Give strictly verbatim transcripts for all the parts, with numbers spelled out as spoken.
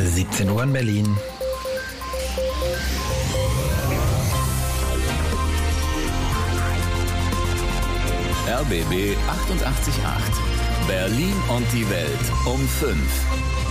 siebzehn Uhr in Berlin. R B B achtundachtzig Komma acht. Berlin und die Welt um fünf.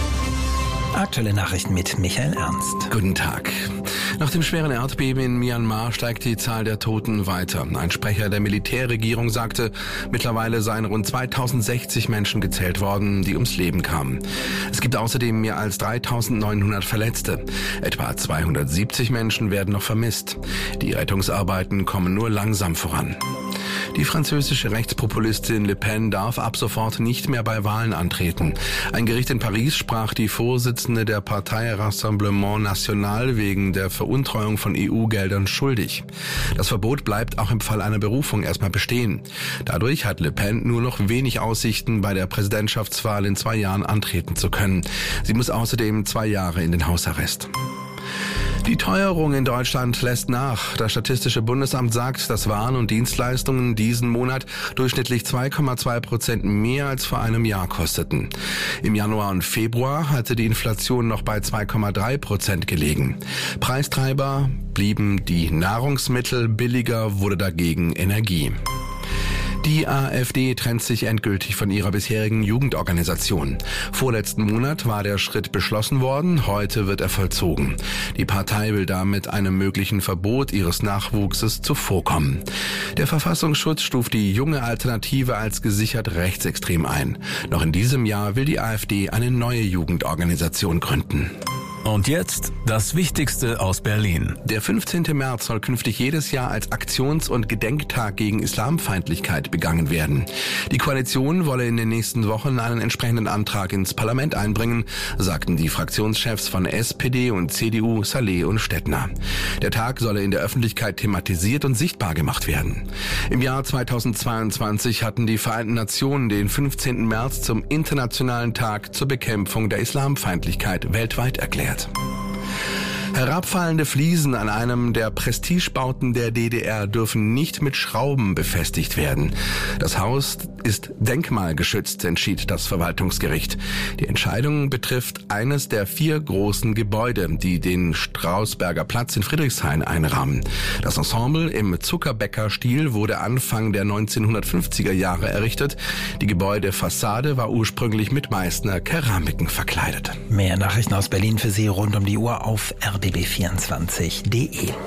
Aktuelle Nachrichten mit Michael Ernst. Guten Tag. Nach dem schweren Erdbeben in Myanmar steigt die Zahl der Toten weiter. Ein Sprecher der Militärregierung sagte, mittlerweile seien rund zweitausendsechzig Menschen gezählt worden, die ums Leben kamen. Es gibt außerdem mehr als dreitausendneunhundert Verletzte. Etwa zweihundertsiebzig Menschen werden noch vermisst. Die Rettungsarbeiten kommen nur langsam voran. Die französische Rechtspopulistin Le Pen darf ab sofort nicht mehr bei Wahlen antreten. Ein Gericht in Paris sprach die Vorsitzende der Partei Rassemblement National wegen der Veruntreuung von E U-Geldern schuldig. Das Verbot bleibt auch im Fall einer Berufung erstmal bestehen. Dadurch hat Le Pen nur noch wenig Aussichten, bei der Präsidentschaftswahl in zwei Jahren antreten zu können. Sie muss außerdem zwei Jahre in den Hausarrest. Die Teuerung in Deutschland lässt nach. Das Statistische Bundesamt sagt, dass Waren und Dienstleistungen diesen Monat durchschnittlich zwei Komma zwei Prozent mehr als vor einem Jahr kosteten. Im Januar und Februar hatte die Inflation noch bei zwei Komma drei Prozent gelegen. Preistreiber blieben die Nahrungsmittel, billiger wurde dagegen Energie. Die AfD trennt sich endgültig von ihrer bisherigen Jugendorganisation. Vorletzten Monat war der Schritt beschlossen worden, heute wird er vollzogen. Die Partei will damit einem möglichen Verbot ihres Nachwuchses zuvorkommen. Der Verfassungsschutz stuft die junge Alternative als gesichert rechtsextrem ein. Noch in diesem Jahr will die AfD eine neue Jugendorganisation gründen. Und jetzt das Wichtigste aus Berlin. Der fünfzehnten März soll künftig jedes Jahr als Aktions- und Gedenktag gegen Islamfeindlichkeit begangen werden. Die Koalition wolle in den nächsten Wochen einen entsprechenden Antrag ins Parlament einbringen, sagten die Fraktionschefs von S P D und C D U, Saleh und Stettner. Der Tag solle in der Öffentlichkeit thematisiert und sichtbar gemacht werden. Im Jahr zweitausendzweiundzwanzig hatten die Vereinten Nationen den fünfzehnten März zum Internationalen Tag zur Bekämpfung der Islamfeindlichkeit weltweit erklärt. Herabfallende Fliesen an einem der Prestigebauten der D D R dürfen nicht mit Schrauben befestigt werden. Das Haus ist denkmalgeschützt, entschied das Verwaltungsgericht. Die Entscheidung betrifft eines der vier großen Gebäude, die den Strausberger Platz in Friedrichshain einrahmen. Das Ensemble im Zuckerbäcker-Stil wurde Anfang der neunzehnhundertfünfziger Jahre errichtet. Die Gebäudefassade war ursprünglich mit Meißner Keramiken verkleidet. Mehr Nachrichten aus Berlin für Sie rund um die Uhr auf r b b vierundzwanzig punkt d e.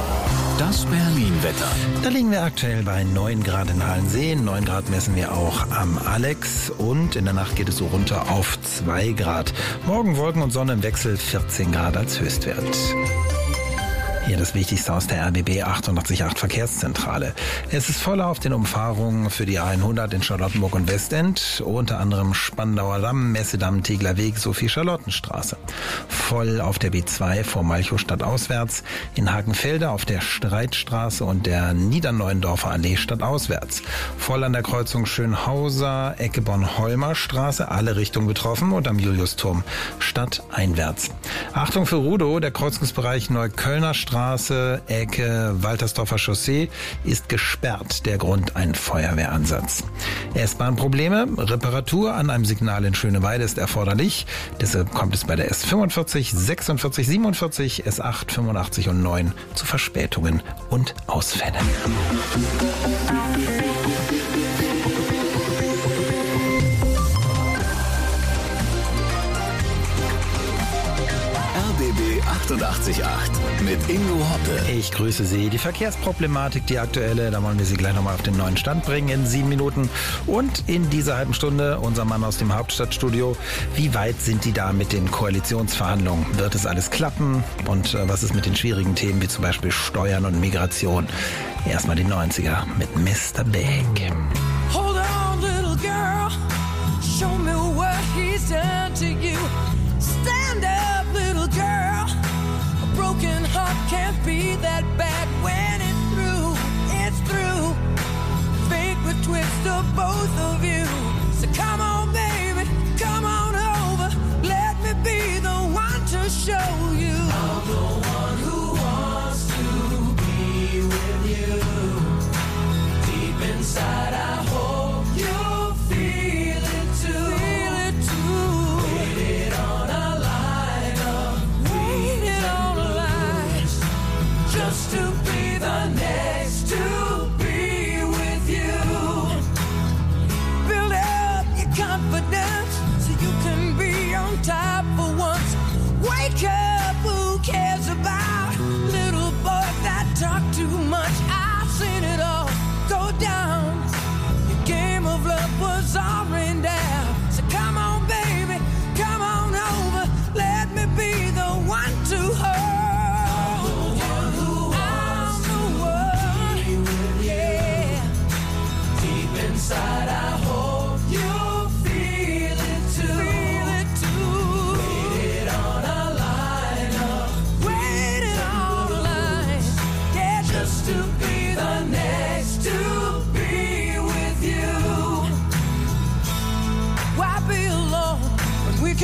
Das Berlin-Wetter. Da liegen wir aktuell bei neun Grad in Hallensee. neun Grad messen wir auch am Alex. Und in der Nacht geht es so runter auf zwei Grad. Morgen Wolken und Sonne im Wechsel, vierzehn Grad als Höchstwert. Hier das Wichtigste aus der R B B achtundachtzig Komma acht Verkehrszentrale. Es ist voller auf den Umfahrungen für die A hundert in Charlottenburg und Westend, unter anderem Spandauer Damm, Messedamm, Tegeler Sophie Charlottenstraße. Voll auf der B zwei vor Malchow stadtauswärts, in Hagenfelde auf der Streitstraße und der Niederneuendorfer Allee stadtauswärts. Voll an der Kreuzung Schönhauser, Ecke Bornholmer Straße, alle Richtungen betroffen und am Juliusturm stadteinwärts. Achtung für Rudow, der Kreuzungsbereich Neuköllner Straße. Straße, Ecke Waltersdorfer Chaussee ist gesperrt. Der Grund ein Feuerwehransatz. S-Bahn-Probleme, Reparatur an einem Signal in Schöneweide ist erforderlich. Deshalb kommt es bei der S fünfundvierzig, sechsundvierzig, siebenundvierzig, S acht, fünfundachtzig und neun zu Verspätungen und Ausfällen. achtundachtzig Komma acht mit Ingo Hoppe. Ich grüße Sie. Die Verkehrsproblematik, die aktuelle, da wollen wir Sie gleich nochmal auf den neuen Stand bringen in sieben Minuten. Und in dieser halben Stunde unser Mann aus dem Hauptstadtstudio. Wie weit sind die da mit den Koalitionsverhandlungen? Wird es alles klappen? Und äh, was ist mit den schwierigen Themen wie zum Beispiel Steuern und Migration? Erstmal die neunziger mit Mister Big. Hold on, little girl. Show me what he's done to you. Stand up, little girl. A broken heart can't be that bad when it's through. It's through. Fate would twist of both of you. So come on, baby, come on over. Let me be the one to show you. I'm the one who wants to be with you. Deep inside, I hope you'll feel it too. Feel it too. Waiting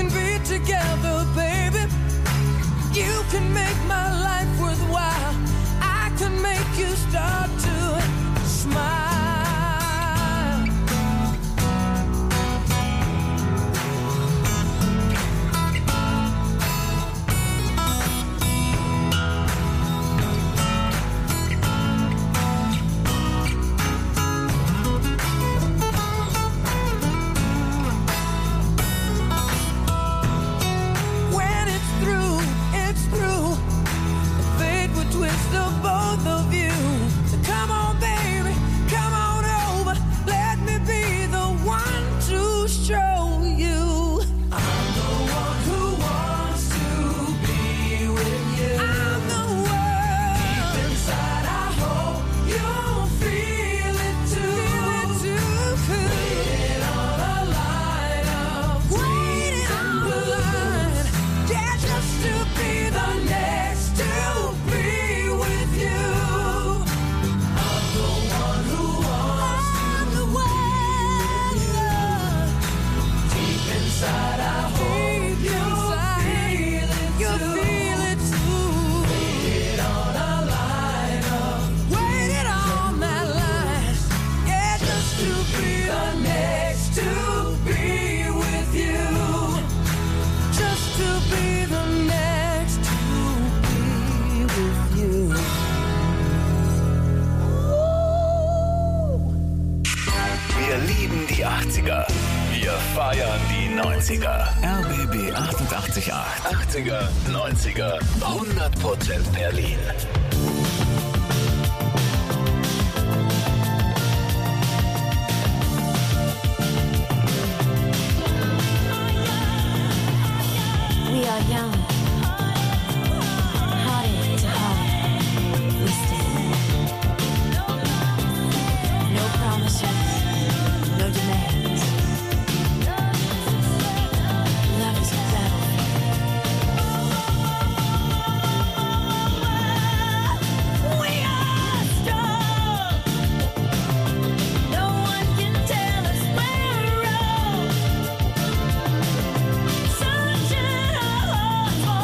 can be together, baby. You can make my life worthwhile. I can make you start to smile. Twist of both of you. So come on, baby, come on over. Let me be the one to show you. I'm the one who wants to be with you. I'm the one. Deep inside, I hope you'll feel it too. Feel it too. Waiting on a line of waiting on the line. Yeah, just to be the next to be. Inside, I hope you'll feel it too. You'll feel it too. Waited on a line of, waited on that line. Yeah, just to be the next to be with you. Just to be the next to be with you. Wir lieben die achtziger. Wir feiern die neunziger. R B B achtundachtzig Komma acht. achtziger, neunziger, hundert Prozent Berlin. We are young. Heartache to heart. We stand. No promises. No demands. Love is a battlefield. We are strong. No one can tell us we're wrong. Searching our hearts for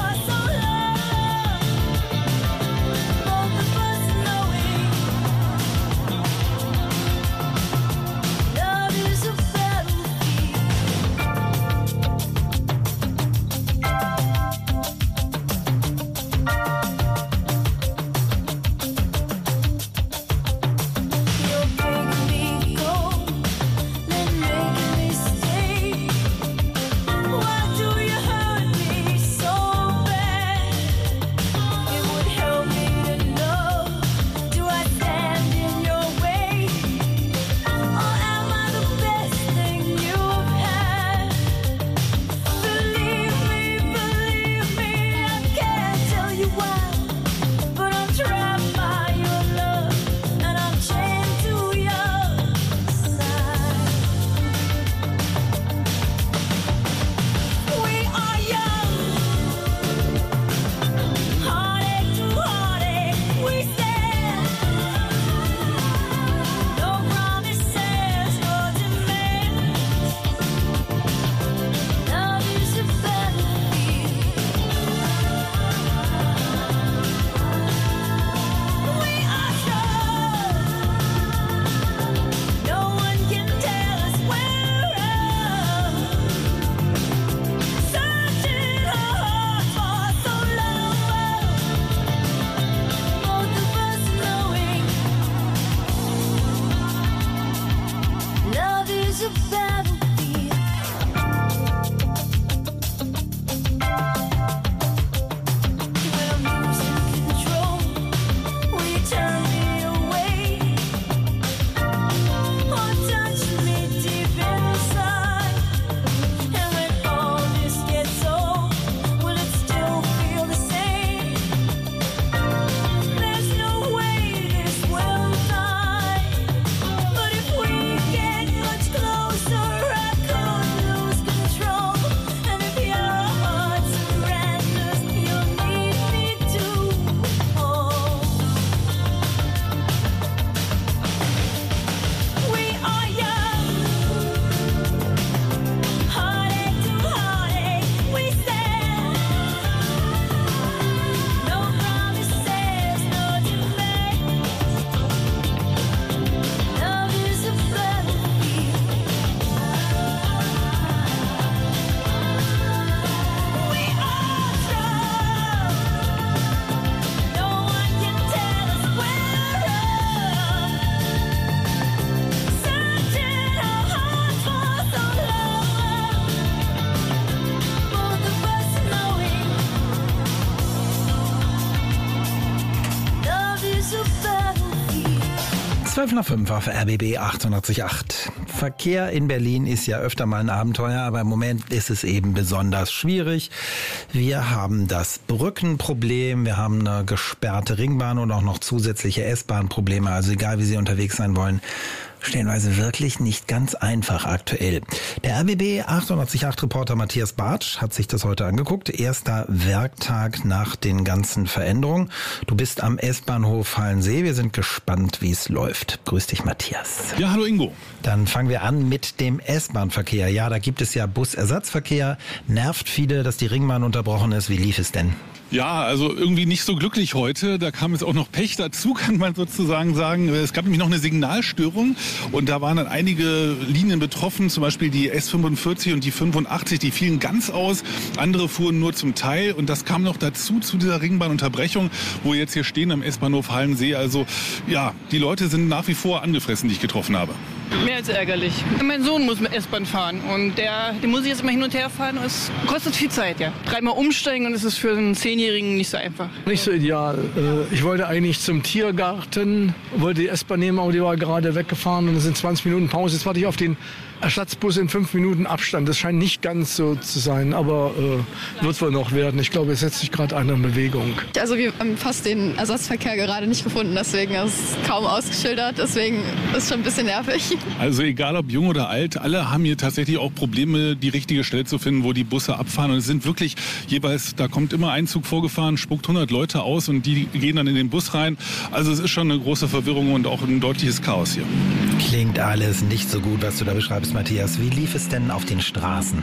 zwölf nach fünf auf R B B achtundachtzig Komma acht. Verkehr in Berlin ist ja öfter mal ein Abenteuer, aber im Moment ist es eben besonders schwierig. Wir haben das Brückenproblem, wir haben eine gesperrte Ringbahn und auch noch zusätzliche S-Bahn-Probleme. Also egal, wie Sie unterwegs sein wollen, stellenweise wirklich nicht ganz einfach aktuell. Der R B B achtundachtzig Komma acht Reporter Matthias Bartsch hat sich das heute angeguckt. Erster Werktag nach den ganzen Veränderungen. Du bist am S-Bahnhof Hallensee. Wir sind gespannt, wie es läuft. Grüß dich, Matthias. Ja, hallo Ingo. Dann fangen wir an mit dem S-Bahn-Verkehr. Ja, da gibt es ja Busersatzverkehr. Nervt viele, dass die Ringbahn unterbrochen ist. Wie lief es denn? Ja, also irgendwie nicht so glücklich heute. Da kam jetzt auch noch Pech dazu, kann man sozusagen sagen. Es gab nämlich noch eine Signalstörung und da waren dann einige Linien betroffen, zum Beispiel die S fünfundvierzig und die fünfundachtzig, die fielen ganz aus. Andere fuhren nur zum Teil und das kam noch dazu zu dieser Ringbahnunterbrechung, wo wir jetzt hier stehen am S-Bahnhof Hallensee. Also ja, die Leute sind nach wie vor angefressen, die ich getroffen habe. Mehr als ärgerlich. Mein Sohn muss mit S-Bahn fahren und der, den muss ich jetzt immer hin und her fahren und es kostet viel Zeit, ja. Dreimal umsteigen und es ist für einen Zehnjährigen nicht so einfach. Nicht so ideal. Ich wollte eigentlich zum Tiergarten, wollte die S-Bahn nehmen, aber die war gerade weggefahren und es sind zwanzig Minuten Pause. Jetzt warte ich auf den Ersatzbus in fünf Minuten Abstand. Das scheint nicht ganz so zu sein, aber äh, wird wohl noch werden. Ich glaube, es setzt sich gerade einer in Bewegung. Also wir haben fast den Ersatzverkehr gerade nicht gefunden, deswegen ist es kaum ausgeschildert, deswegen ist es schon ein bisschen nervig. Also egal ob jung oder alt, alle haben hier tatsächlich auch Probleme, die richtige Stelle zu finden, wo die Busse abfahren. Und es sind wirklich jeweils, da kommt immer ein Zug vorgefahren, spuckt hundert Leute aus und die gehen dann in den Bus rein. Also es ist schon eine große Verwirrung und auch ein deutliches Chaos hier. Klingt alles nicht so gut, was du da beschreibst, Matthias. Wie lief es denn auf den Straßen?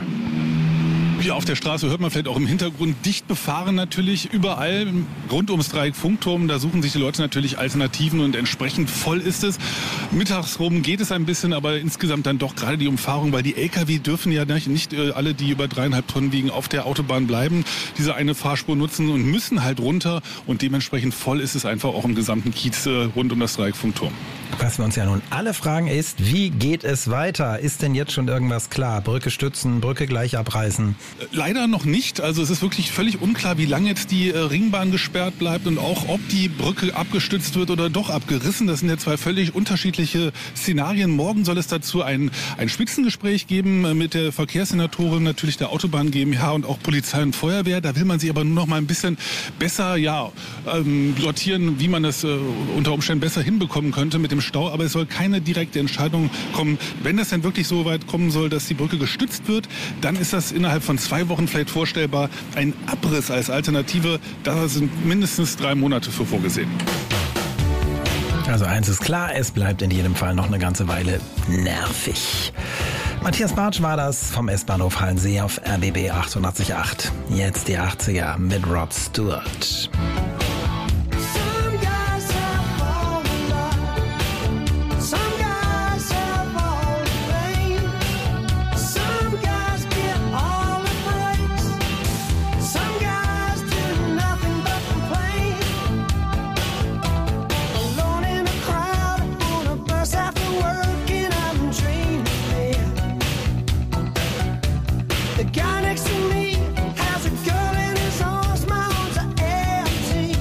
Hier auf der Straße hört man vielleicht auch im Hintergrund dicht befahren natürlich überall rund ums Dreieck Funkturm. Da suchen sich die Leute natürlich Alternativen und entsprechend voll ist es. Mittags rum geht es ein bisschen, aber insgesamt dann doch gerade die Umfahrung, weil die L K W dürfen ja nicht, nicht alle, die über dreieinhalb Tonnen wiegen, auf der Autobahn bleiben, diese eine Fahrspur nutzen und müssen halt runter und dementsprechend voll ist es einfach auch im gesamten Kiez rund um das Dreieck Funkturm. Was wir uns ja nun alle fragen ist, wie geht es weiter? Ist denn jetzt schon irgendwas klar? Brücke stützen, Brücke gleich abreißen? Leider noch nicht. Also es ist wirklich völlig unklar, wie lange jetzt die Ringbahn gesperrt bleibt und auch, ob die Brücke abgestützt wird oder doch abgerissen. Das sind ja zwei völlig unterschiedliche Szenarien. Morgen soll es dazu ein, ein Spitzengespräch geben mit der Verkehrssenatorin, natürlich der Autobahn GmbH und auch Polizei und Feuerwehr. Da will man sich aber nur noch mal ein bisschen besser ja, ähm, sortieren, wie man das äh, unter Umständen besser hinbekommen könnte mit dem Stau, aber es soll keine direkte Entscheidung kommen. Wenn das denn wirklich so weit kommen soll, dass die Brücke gestützt wird, dann ist das innerhalb von zwei Wochen vielleicht vorstellbar. Ein Abriss als Alternative, da sind mindestens drei Monate für vorgesehen. Also eins ist klar, es bleibt in jedem Fall noch eine ganze Weile nervig. Matthias Bartsch war das vom S-Bahnhof Hallensee auf R B B achtundachtzig Komma acht. Jetzt die achtziger mit Rod Stewart. The guy next to me has a girl in his arms, my arms are empty.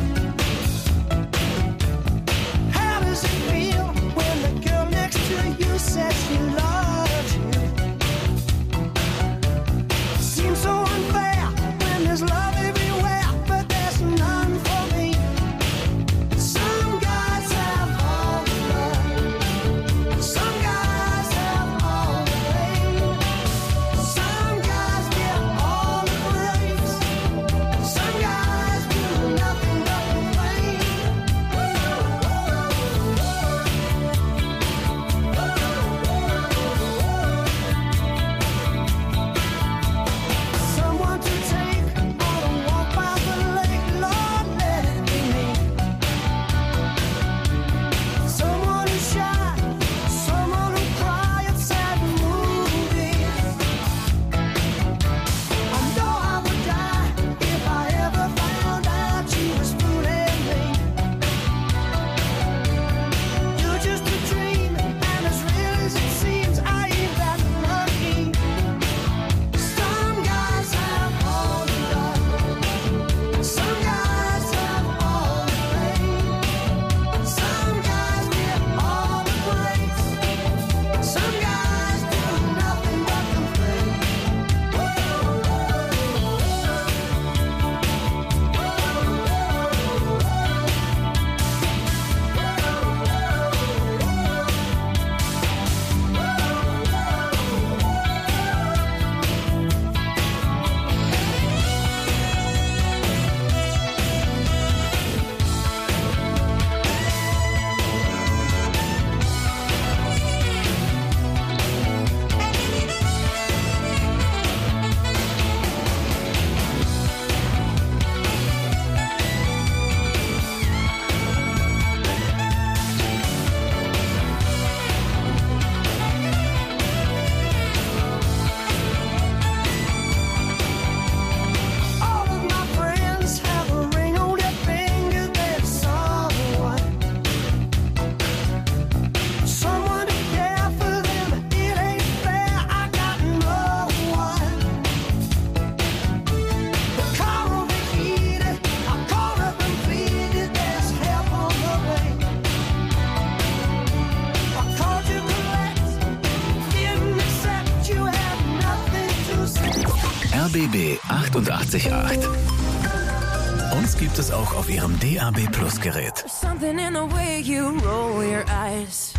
achtundachtzig Komma acht. Uns gibt es auch auf Ihrem D A B Plus Gerät. Something in the way you roll your eyes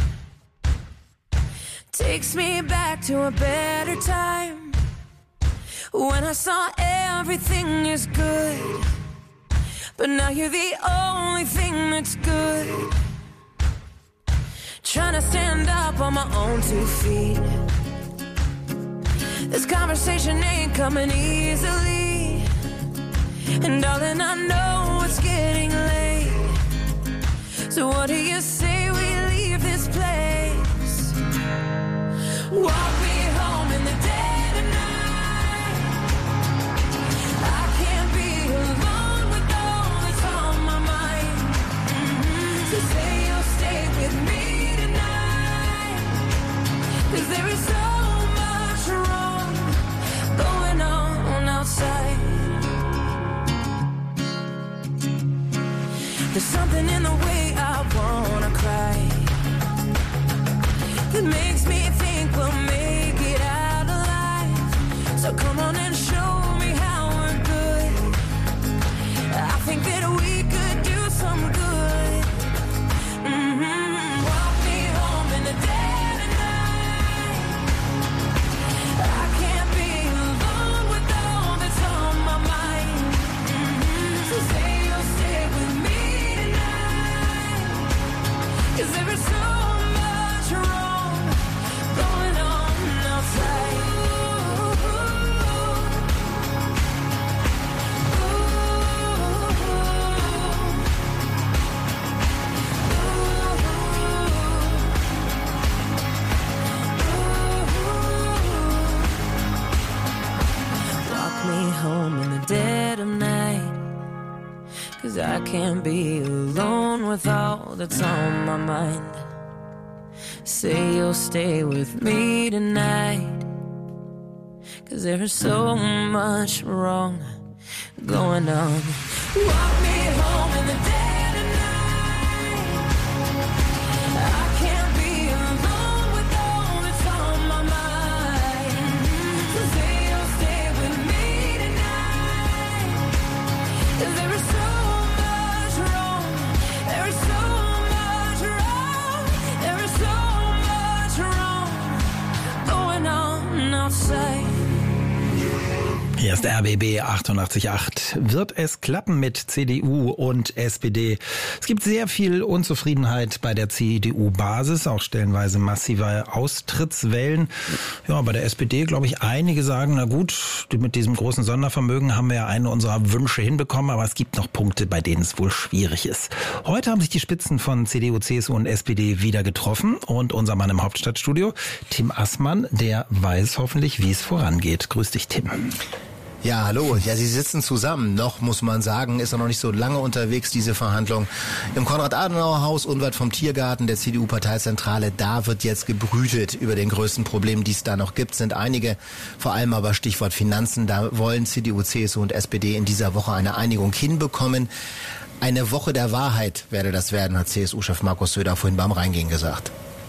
takes me back to a better time when I saw everything is good, but now you're the only thing that's good. Trying to stand up on my own two feet. This conversation ain't coming easily, and darling, I know it's getting late. So what do you say we leave this place? Walk me home in the dead of night. I can't be alone with all that's on my mind. Mm-hmm. So say you'll stay with me tonight, 'cause there is so much wrong going on outside. There's something in the way I wanna cry that makes me think we'll make it out alive. So come on and show me how we're good. I think that we could do some good. Mm-hmm. Walk me home in the dead of night. I can't be alone with all that's on my mind. Mm-hmm. So say you'll stay with me, 'cause there is so much wrong going on outside. Ooh, walk me home in the dead of night, 'cause I can't be alone with all that's on my mind. Say you'll stay with me tonight, 'cause there is so much wrong going on. Walk me home in the dead of night. I can't be alone with all that's on my mind. So say you'll stay with me tonight, 'cause there is so much wrong. There is so much wrong. There is so much wrong going on outside. Hier ist R B B achtundachtzig Komma acht. Wird es klappen mit C D U und S P D? Es gibt sehr viel Unzufriedenheit bei der C D U-Basis, auch stellenweise massive Austrittswellen. Ja, bei der S P D, glaube ich, einige sagen, na gut, mit diesem großen Sondervermögen haben wir ja einen unserer Wünsche hinbekommen, aber es gibt noch Punkte, bei denen es wohl schwierig ist. Heute haben sich die Spitzen von C D U, C S U und S P D wieder getroffen und unser Mann im Hauptstadtstudio, Tim Assmann, der weiß hoffentlich, wie es vorangeht. Grüß dich, Tim. Ja, hallo. Ja, sie sitzen zusammen. Noch, muss man sagen, ist er noch nicht so lange unterwegs, diese Verhandlung. Im Konrad-Adenauer-Haus, unweit vom Tiergarten der C D U-Parteizentrale, da wird jetzt gebrütet über den größten Problemen, die es da noch gibt. Sind einige, vor allem aber Stichwort Finanzen. Da wollen C D U, C S U und S P D in dieser Woche eine Einigung hinbekommen. Eine Woche der Wahrheit werde das werden, hat C S U-Chef Markus Söder vorhin beim Reingehen gesagt.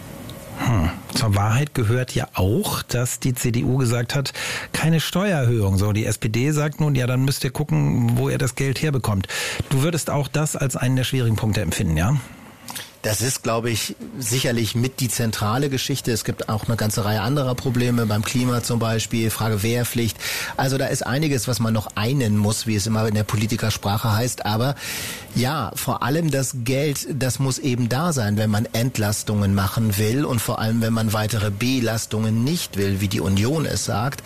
Hm. Zur Wahrheit gehört ja auch, dass die C D U gesagt hat, keine Steuererhöhung. So, die S P D sagt nun, ja, dann müsst ihr gucken, wo ihr das Geld herbekommt. Du würdest auch das als einen der schwierigen Punkte empfinden, ja? Das ist, glaube ich, sicherlich mit die zentrale Geschichte. Es gibt auch eine ganze Reihe anderer Probleme, beim Klima zum Beispiel, Frage Wehrpflicht. Also da ist einiges, was man noch einen muss, wie es immer in der Politikersprache heißt. Aber ja, vor allem das Geld, das muss eben da sein, wenn man Entlastungen machen will und vor allem, wenn man weitere Belastungen nicht will, wie die Union es sagt.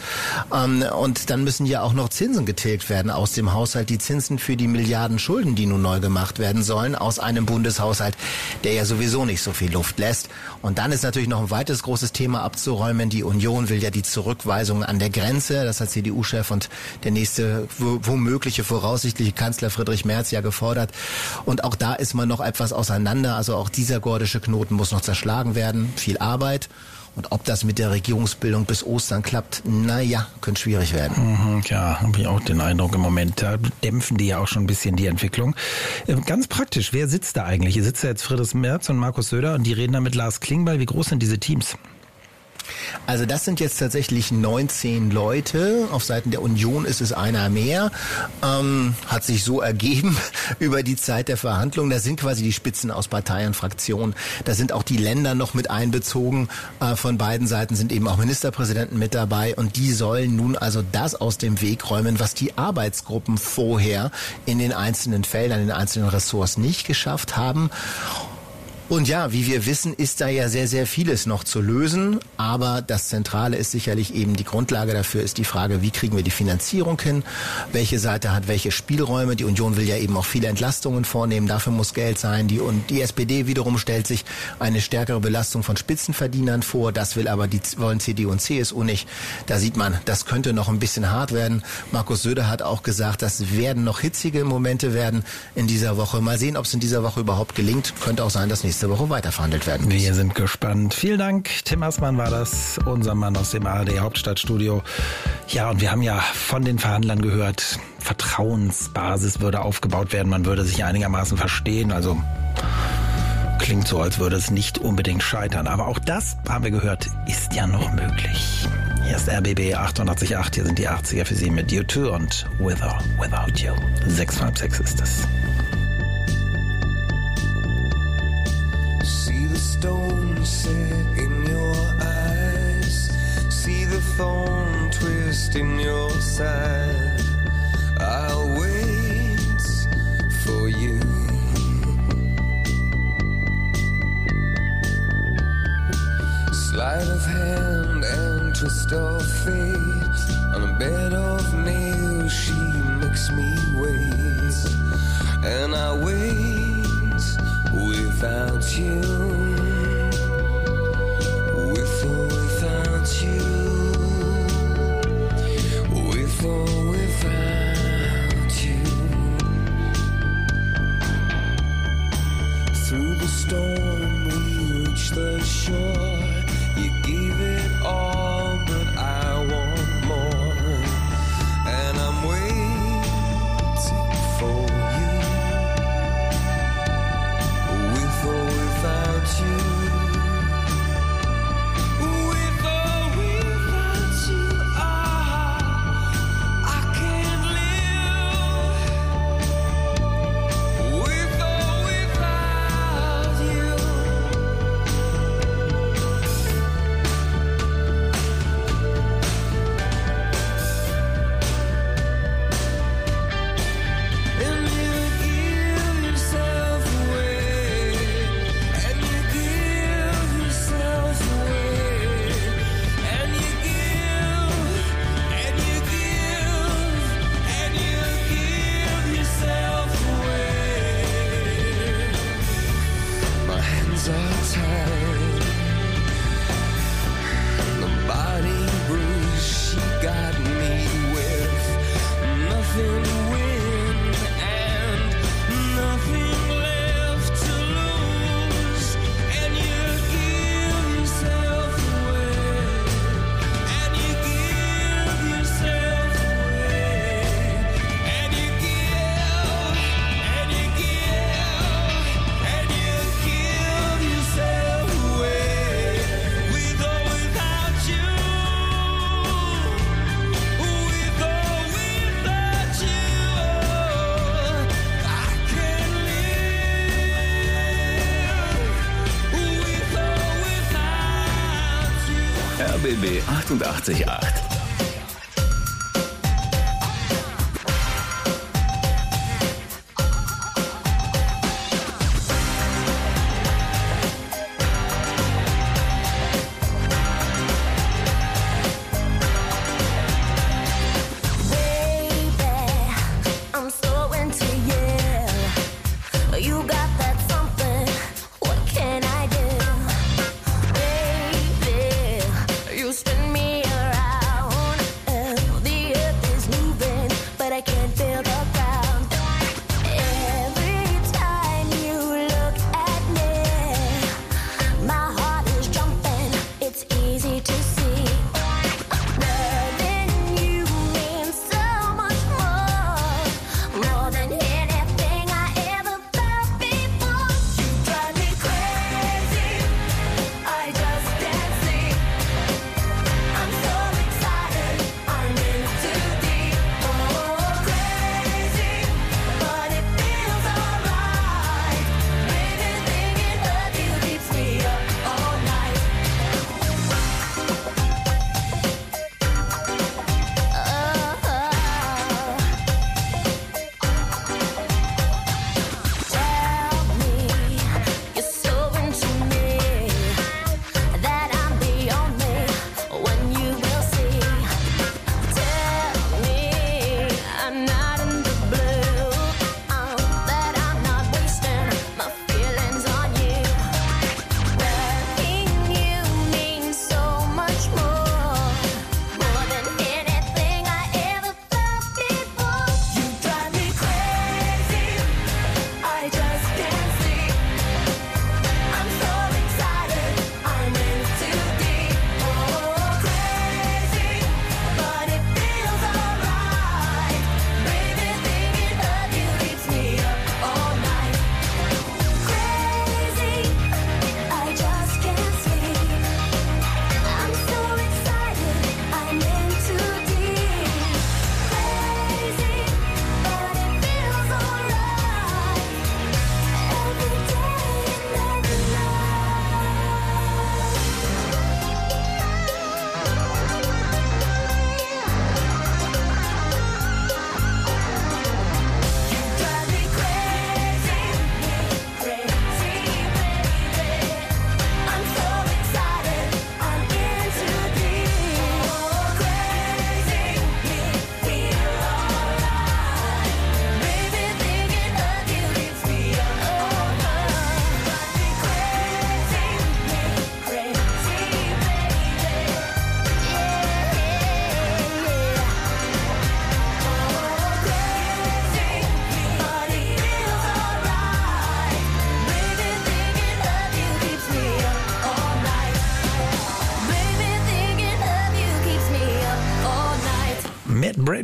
Und dann müssen ja auch noch Zinsen getilgt werden aus dem Haushalt. Die Zinsen für die Milliarden Schulden, die nun neu gemacht werden sollen, aus einem Bundeshaushalt, der ja sowieso nicht so viel Luft lässt. Und dann ist natürlich noch ein weiteres großes Thema abzuräumen. Die Union will ja die Zurückweisung an der Grenze. Das hat C D U-Chef und der nächste womögliche voraussichtliche Kanzler Friedrich Merz ja gefordert. Und auch da ist man noch etwas auseinander. Also auch dieser gordische Knoten muss noch zerschlagen werden. Viel Arbeit. Und ob das mit der Regierungsbildung bis Ostern klappt, naja, könnte schwierig werden. Mhm, ja, habe ich auch den Eindruck im Moment. Da dämpfen die ja auch schon ein bisschen die Entwicklung. Ganz praktisch, wer sitzt da eigentlich? Hier sitzt ja jetzt Friedrich Merz und Markus Söder und die reden da mit Lars Klingbeil. Wie groß sind diese Teams? Also das sind jetzt tatsächlich neunzehn Leute. Auf Seiten der Union ist es einer mehr. Ähm, hat sich so ergeben über die Zeit der Verhandlungen. Da sind quasi die Spitzen aus Partei und Fraktion. Da sind auch die Länder noch mit einbezogen. Äh, von beiden Seiten sind eben auch Ministerpräsidenten mit dabei. Und die sollen nun also das aus dem Weg räumen, was die Arbeitsgruppen vorher in den einzelnen Feldern, in den einzelnen Ressorts nicht geschafft haben. Und ja, wie wir wissen, ist da ja sehr, sehr vieles noch zu lösen. Aber das Zentrale ist sicherlich eben, die Grundlage dafür ist die Frage, wie kriegen wir die Finanzierung hin? Welche Seite hat welche Spielräume? Die Union will ja eben auch viele Entlastungen vornehmen. Dafür muss Geld sein. Die, und die S P D wiederum stellt sich eine stärkere Belastung von Spitzenverdienern vor. Das will aber die wollen C D U und C S U nicht. Da sieht man, das könnte noch ein bisschen hart werden. Markus Söder hat auch gesagt, das werden noch hitzige Momente werden in dieser Woche. Mal sehen, ob es in dieser Woche überhaupt gelingt. Könnte auch sein, dass nächste Woche weiter verhandelt werden muss. Wir sind gespannt. Vielen Dank. Tim Assmann war das, unser Mann aus dem A R D Hauptstadtstudio. Ja, und wir haben ja von den Verhandlern gehört, Vertrauensbasis würde aufgebaut werden. Man würde sich einigermaßen verstehen. Also klingt so, als würde es nicht unbedingt scheitern. Aber auch das, haben wir gehört, ist ja noch möglich. Hier ist R B B achtundachtzig Komma acht. Hier sind die achtziger für Sie mit U zwei und With or Without You. sechs halb sechs ist es. See the stone set in your eyes. See the thorn twist in your side. I'll wait for you. Sleight of hand and twist of fate. On a bed of nails she makes me wait. And I wait without you, with or without you, with or without you. Through the storm we reach the shore. You gave it all, but I want more. And I'm waiting for you. With or without you, with or without you, ah, I can't live. With or without you. And you give yourself away, and you give yourself away, and you give, and you give, and you give yourself away. My hands are tied, the body bruised, she got me with nothing to win and nothing left to lose. And you give yourself away, and you give yourself away, and you give, and you give, and you give yourself away, with or without you, with or without you, I can live. With or without you. R B B achtundachtzig Komma acht. I'm so into you. You got that something. What can I do? Baby, you spin me around.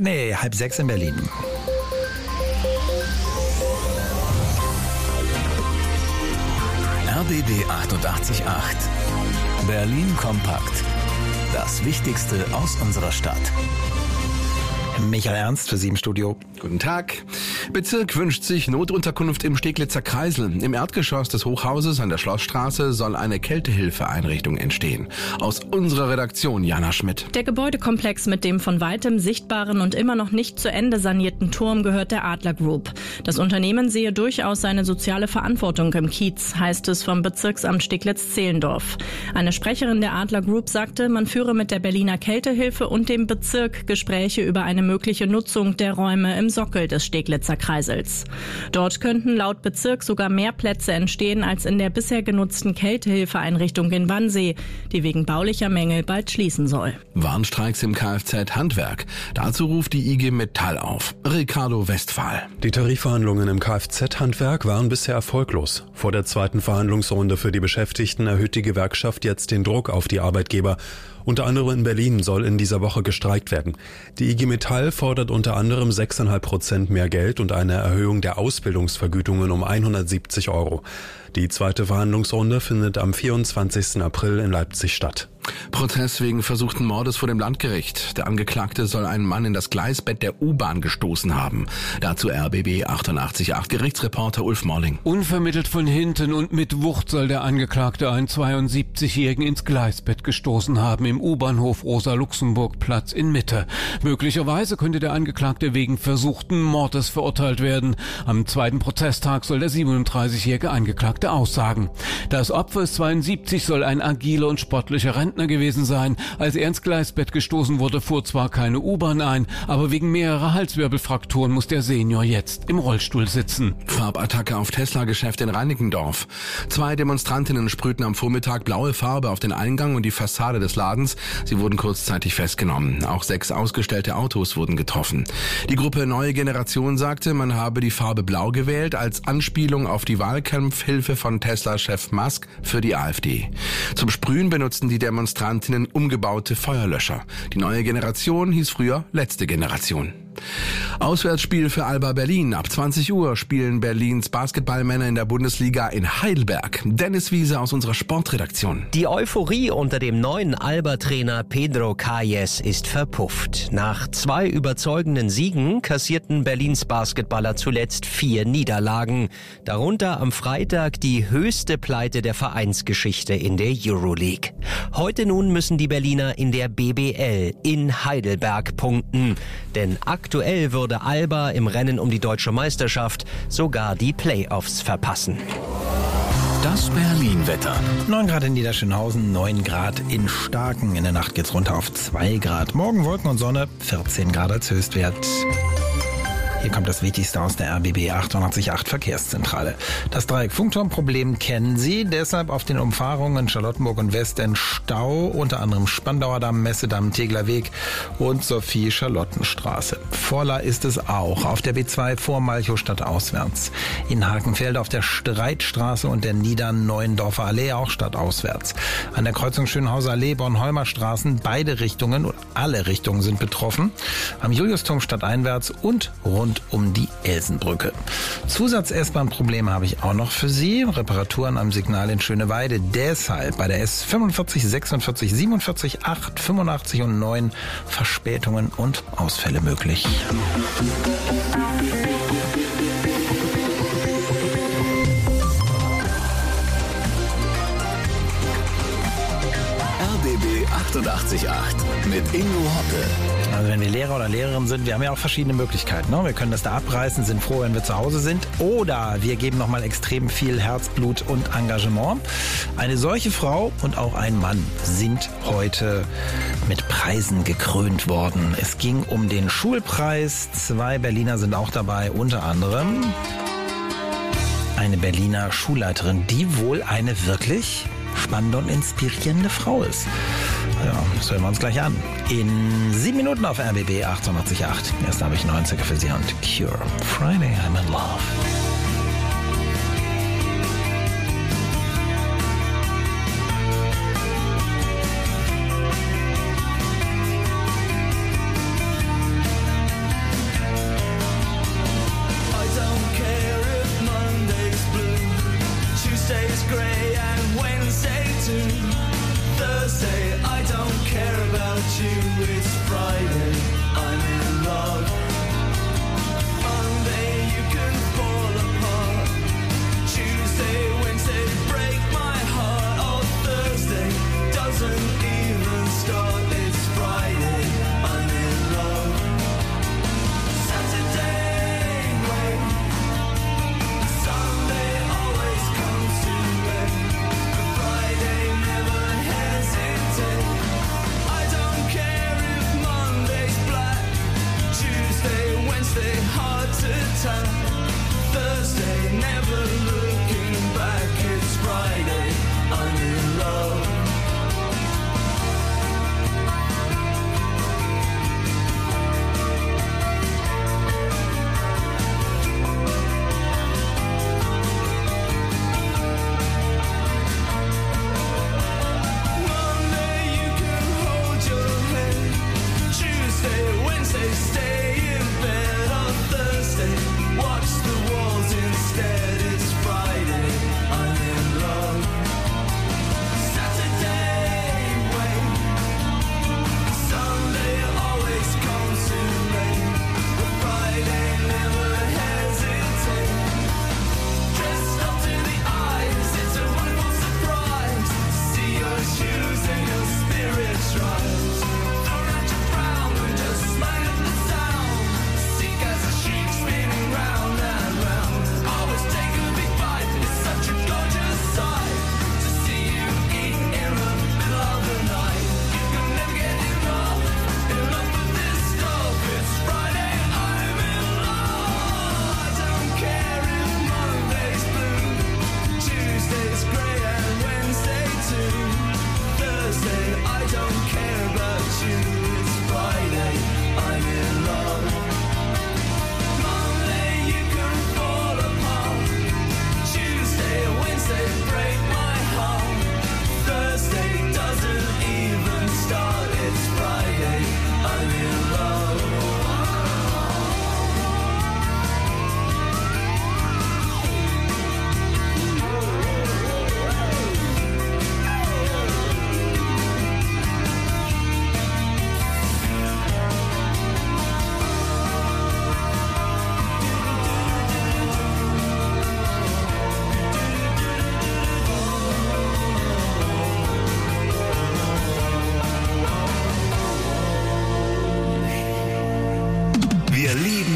nee, halb sechs in Berlin. R B B achtundachtzig Komma acht. Berlin kompakt. Das Wichtigste aus unserer Stadt. Michael Ernst für Sie im Studio. Guten Tag. Bezirk wünscht sich Notunterkunft im Steglitzer Kreisel. Im Erdgeschoss des Hochhauses an der Schlossstraße soll eine Kältehilfeeinrichtung entstehen. Aus unserer Redaktion Jana Schmidt. Der Gebäudekomplex mit dem von weitem sichtbaren und immer noch nicht zu Ende sanierten Turm gehört der Adler Group. Das Unternehmen sehe durchaus seine soziale Verantwortung im Kiez, heißt es vom Bezirksamt Steglitz-Zehlendorf. Eine Sprecherin der Adler Group sagte, man führe mit der Berliner Kältehilfe und dem Bezirk Gespräche über eine mögliche Nutzung der Räume im Sockel des Steglitzer Kreisels. Dort könnten laut Bezirk sogar mehr Plätze entstehen als in der bisher genutzten Kältehilfeeinrichtung in Wannsee, die wegen baulicher Mängel bald schließen soll. Warnstreiks im Kfz-Handwerk. Dazu ruft die I G Metall auf. Ricardo Westphal. Die Tarifverhandlungen im Kfz-Handwerk waren bisher erfolglos. Vor der zweiten Verhandlungsrunde für die Beschäftigten erhöht die Gewerkschaft jetzt den Druck auf die Arbeitgeber. Unter anderem in Berlin soll in dieser Woche gestreikt werden. Die I G Metall fordert unter anderem sechs Komma fünf Prozent mehr Geld und eine Erhöhung der Ausbildungsvergütungen um hundertsiebzig Euro. Die zweite Verhandlungsrunde findet am vierundzwanzigsten April in Leipzig statt. Prozess wegen versuchten Mordes vor dem Landgericht. Der Angeklagte soll einen Mann in das Gleisbett der U-Bahn gestoßen haben. Dazu R B B achtundachtzig Komma acht Gerichtsreporter Ulf Morling. Unvermittelt von hinten und mit Wucht soll der Angeklagte einen zweiundsiebzigjährigen ins Gleisbett gestoßen haben im U-Bahnhof Rosa-Luxemburg-Platz in Mitte. Möglicherweise könnte der Angeklagte wegen versuchten Mordes verurteilt werden. Am zweiten Prozesstag soll der siebenunddreißigjährige Angeklagte aussagen. Das Opfer ist zweiundsiebzig, soll ein agiler und sportlicher Rentner gewesen sein. Als er ins Gleisbett gestoßen wurde, fuhr zwar keine U-Bahn ein, aber wegen mehrerer Halswirbelfrakturen muss der Senior jetzt im Rollstuhl sitzen. Farbattacke auf Tesla-Geschäft in Reinickendorf. Zwei Demonstrantinnen sprühten am Vormittag blaue Farbe auf den Eingang und die Fassade des Ladens. Sie wurden kurzzeitig festgenommen. Auch sechs ausgestellte Autos wurden getroffen. Die Gruppe Neue Generation sagte, man habe die Farbe Blau gewählt als Anspielung auf die Wahlkampfhilfe von Tesla-Chef Musk für die AfD. Zum Sprühen benutzten die Demonstrantinnen umgebaute Feuerlöscher. Die Neue Generation hieß früher Letzte Generation. Auswärtsspiel für Alba Berlin. Ab zwanzig Uhr spielen Berlins Basketballmänner in der Bundesliga in Heidelberg. Dennis Wiese aus unserer Sportredaktion. Die Euphorie unter dem neuen Alba-Trainer Pedro Calles ist verpufft. Nach zwei überzeugenden Siegen kassierten Berlins Basketballer zuletzt vier Niederlagen. Darunter am Freitag die höchste Pleite der Vereinsgeschichte in der Euroleague. Heute nun müssen die Berliner in der B B L in Heidelberg punkten. Denn aktuell würde Alba im Rennen um die deutsche Meisterschaft sogar die Playoffs verpassen. Das Berlin-Wetter. neun Grad in Niederschönhausen, neun Grad in Starken. In der Nacht geht's runter auf zwei Grad. Morgen Wolken und Sonne, vierzehn Grad als Höchstwert. Hier kommt das Wichtigste aus der R B B achtundachtzig Komma acht Verkehrszentrale. Das Dreieck-Funkturmproblem kennen Sie, deshalb auf den Umfahrungen Charlottenburg und Westend Stau, unter anderem Spandauer Damm, Messedamm, Tegler Weg und Sophie-Charlottenstraße. Voller ist es auch auf der B zwei vor Malchow stadtauswärts. In Hakenfelde auf der Streitstraße und der Niedern-Neuendorfer Allee auch stadtauswärts. An der Kreuzung Schönhauser Allee, Bornholmer Straßen, beide Richtungen und alle Richtungen sind betroffen. Am Juliusturm stadteinwärts und rund um die Elsenbrücke. Zusatz-S-Bahn-Probleme habe ich auch noch für Sie. Reparaturen am Signal in Schöneweide. Deshalb bei der S fünfundvierzig, sechsundvierzig, siebenundvierzig, acht, fünfundachtzig und neun Verspätungen und Ausfälle möglich. R B B achtundachtzig Komma acht mit Ingo Hoppe. Also wenn wir Lehrer oder Lehrerin sind, wir haben ja auch verschiedene Möglichkeiten. Ne? Wir können das da abreißen, sind froh, wenn wir zu Hause sind. Oder wir geben nochmal extrem viel Herzblut und Engagement. Eine solche Frau und auch ein Mann sind heute mit Preisen gekrönt worden. Es ging um den Schulpreis. Zwei Berliner sind auch dabei, unter anderem eine Berliner Schulleiterin, die wohl eine wirklich spannende und inspirierende Frau ist. Ja, das hören wir uns gleich an. In sieben Minuten auf R B B achtundachtzig Komma acht. Erst habe ich neunziger für Sie und Cure. Friday I'm in Love.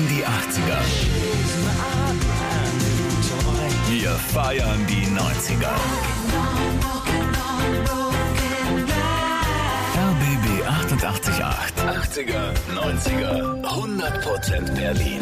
die achtziger. Wir feiern die neunziger. R B B achtundachtzig Komma acht. achtziger, neunziger, hundert Prozent Berlin.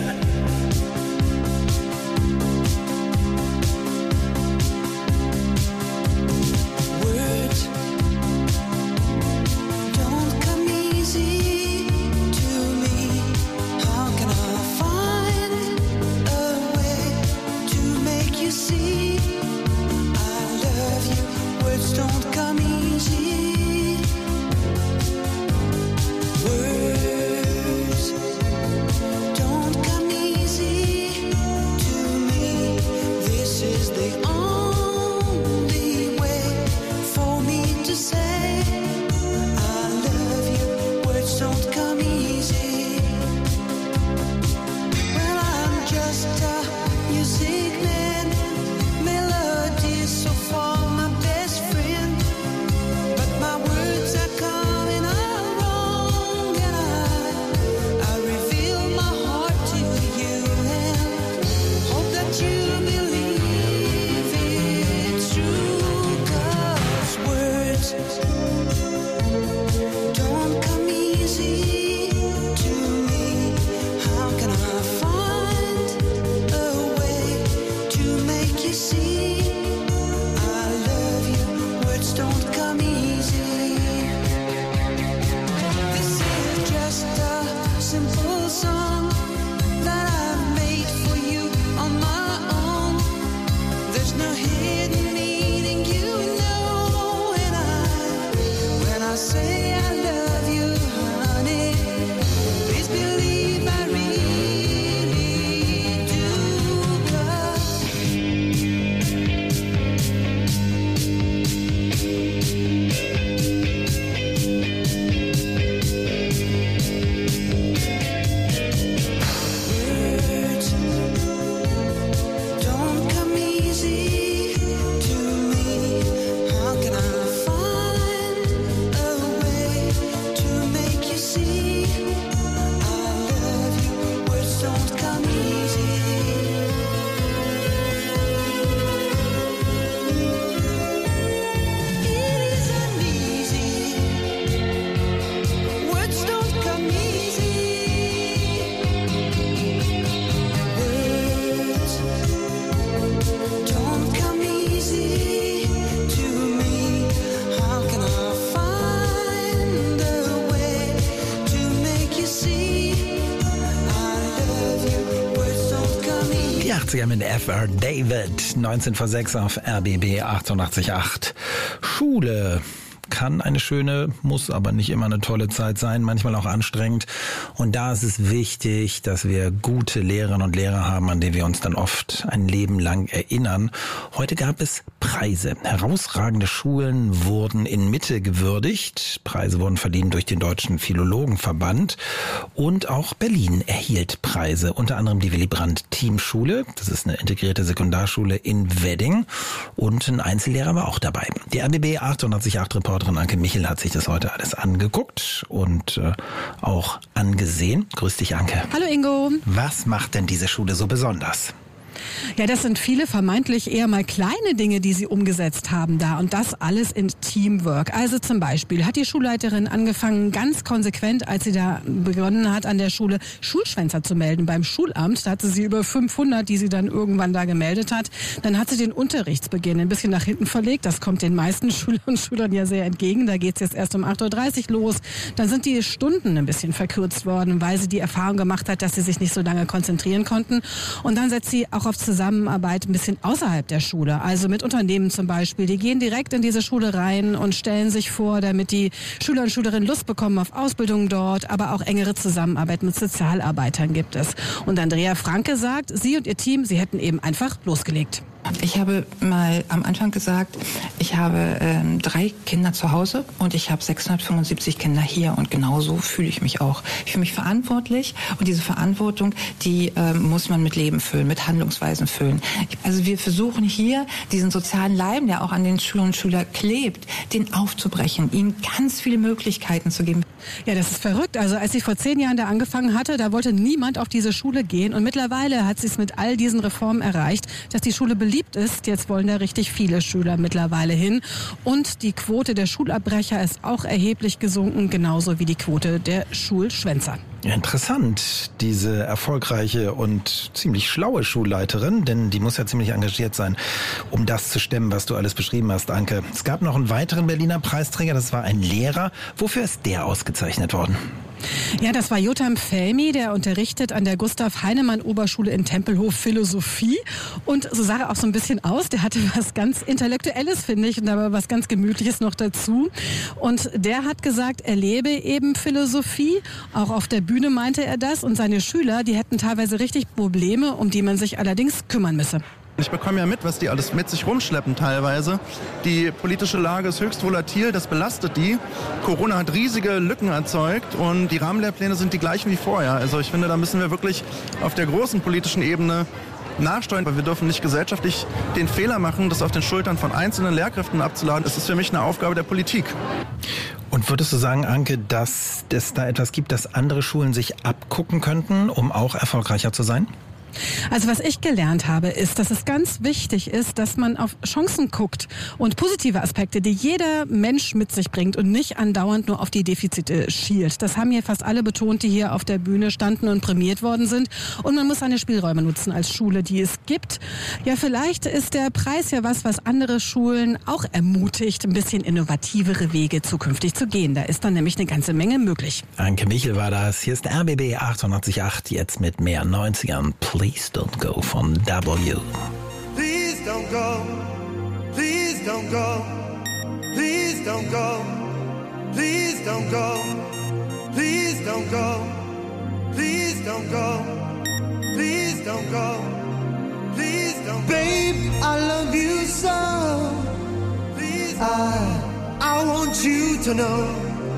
Mit F R David, neunzehn vor sechs auf R B B achtundachtzig Komma acht. Schule kann eine schöne, muss aber nicht immer eine tolle Zeit sein, manchmal auch anstrengend. Und da ist es wichtig, dass wir gute Lehrerinnen und Lehrer haben, an die wir uns dann oft ein Leben lang erinnern. Heute gab es Preise. Herausragende Schulen wurden in Mitte gewürdigt. Preise wurden verliehen durch den Deutschen Philologenverband. Und auch Berlin erhielt Preise. Unter anderem die Willy Brandt Teamschule. Das ist eine integrierte Sekundarschule in Wedding. Und ein Einzellehrer war auch dabei. Die R B B achtundachtzig Komma acht Reporterin Anke Michel hat sich das heute alles angeguckt und äh, auch angesehen. Grüß dich, Anke. Hallo Ingo. Was macht denn diese Schule so besonders? Ja, das sind viele vermeintlich eher mal kleine Dinge, die sie umgesetzt haben da. Und das alles in Teamwork. Also zum Beispiel hat die Schulleiterin angefangen, ganz konsequent, als sie da begonnen hat, an der Schule Schulschwänzer zu melden beim Schulamt. Da hatte sie über fünfhundert, die sie dann irgendwann da gemeldet hat. Dann hat sie den Unterrichtsbeginn ein bisschen nach hinten verlegt. Das kommt den meisten Schülern und Schülern ja sehr entgegen. Da geht's jetzt erst um acht Uhr dreißig los. Dann sind die Stunden ein bisschen verkürzt worden, weil sie die Erfahrung gemacht hat, dass sie sich nicht so lange konzentrieren konnten. Und dann setzt sie auch auf Zusammenarbeit ein bisschen außerhalb der Schule, also mit Unternehmen zum Beispiel. Die gehen direkt in diese Schule rein und stellen sich vor, damit die Schüler und Schülerinnen Lust bekommen auf Ausbildung dort, aber auch engere Zusammenarbeit mit Sozialarbeitern gibt es. Und Andrea Franke sagt, sie und ihr Team, sie hätten eben einfach losgelegt. Ich habe mal am Anfang gesagt, ich habe ähm, drei Kinder zu Hause und ich habe sechshundertfünfundsiebzig Kinder hier und genauso fühle ich mich auch. Ich fühle mich verantwortlich und diese Verantwortung, die ähm, muss man mit Leben füllen, mit Handlungsweisen füllen. Ich, also wir versuchen hier diesen sozialen Leim, der auch an den Schülerinnen und Schülern klebt, den aufzubrechen, ihnen ganz viele Möglichkeiten zu geben. Ja, das ist verrückt. Also als ich vor zehn Jahren da angefangen hatte, da wollte niemand auf diese Schule gehen und mittlerweile hat sie es mit all diesen Reformen erreicht, dass die Schule beliebt ist. Jetzt wollen da richtig viele Schüler mittlerweile hin und die Quote der Schulabbrecher ist auch erheblich gesunken, genauso wie die Quote der Schulschwänzer. Interessant, diese erfolgreiche und ziemlich schlaue Schulleiterin, denn die muss ja ziemlich engagiert sein, um das zu stemmen, was du alles beschrieben hast, Anke. Es gab noch einen weiteren Berliner Preisträger, das war ein Lehrer. Wofür ist der ausgezeichnet worden? Ja, das war Jotam Felmi, der unterrichtet an der Gustav-Heinemann-Oberschule in Tempelhof Philosophie. Und so sah er auch so ein bisschen aus. Der hatte was ganz Intellektuelles, finde ich, und aber was ganz Gemütliches noch dazu. Und der hat gesagt, er lebe eben Philosophie. Auch auf der Bühne meinte er das. Und seine Schüler, die hätten teilweise richtig Probleme, um die man sich allerdings kümmern müsse. Ich bekomme ja mit, was die alles mit sich rumschleppen teilweise. Die politische Lage ist höchst volatil, das belastet die. Corona hat riesige Lücken erzeugt und die Rahmenlehrpläne sind die gleichen wie vorher. Also ich finde, da müssen wir wirklich auf der großen politischen Ebene nachsteuern, weil wir dürfen nicht gesellschaftlich den Fehler machen, das auf den Schultern von einzelnen Lehrkräften abzuladen. Das ist für mich eine Aufgabe der Politik. Und würdest du sagen, Anke, dass es da etwas gibt, das andere Schulen sich abgucken könnten, um auch erfolgreicher zu sein? Also was ich gelernt habe, ist, dass es ganz wichtig ist, dass man auf Chancen guckt und positive Aspekte, die jeder Mensch mit sich bringt und nicht andauernd nur auf die Defizite schielt. Das haben hier fast alle betont, die hier auf der Bühne standen und prämiert worden sind. Und man muss seine Spielräume nutzen als Schule, die es gibt. Ja, vielleicht ist der Preis ja was, was andere Schulen auch ermutigt, ein bisschen innovativere Wege zukünftig zu gehen. Da ist dann nämlich eine ganze Menge möglich. Anke Michel war das. Hier ist R B B achtundachtzig Komma acht, jetzt mit mehr neunzigern. Please Don't Go von W. Please don't go, please don't go, please don't go, please don't go, please don't go, please don't go, please don't go, please don't go. Babe, I love you so, please I, I want you to know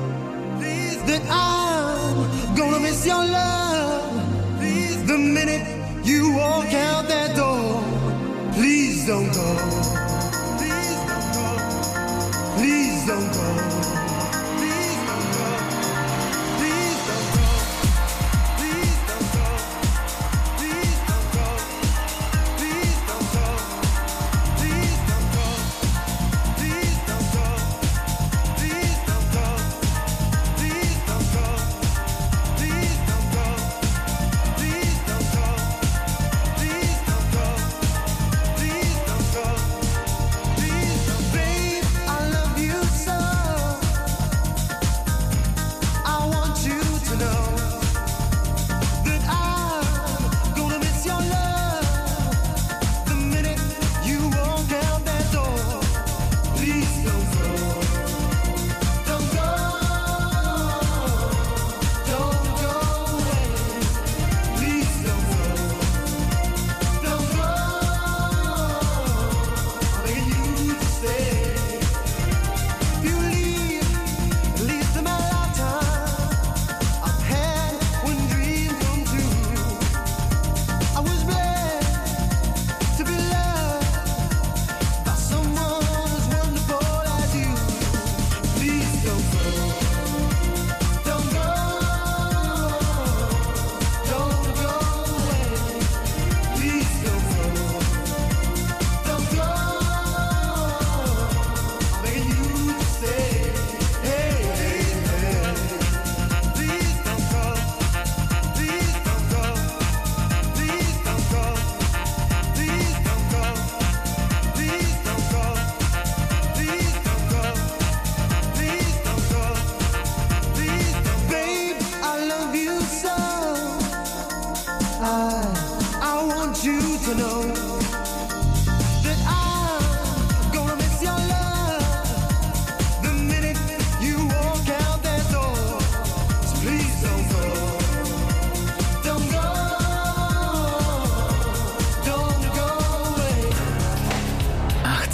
that I'm gonna miss your love, please, the minute you walk out that door. Please don't go. Please don't go. Please don't go. Please don't go. Please don't go. Please don't go. Please don't go. Please don't go. Please don't go. Please don't go. Please don't go. Please don't go. Please don't go. Please don't go.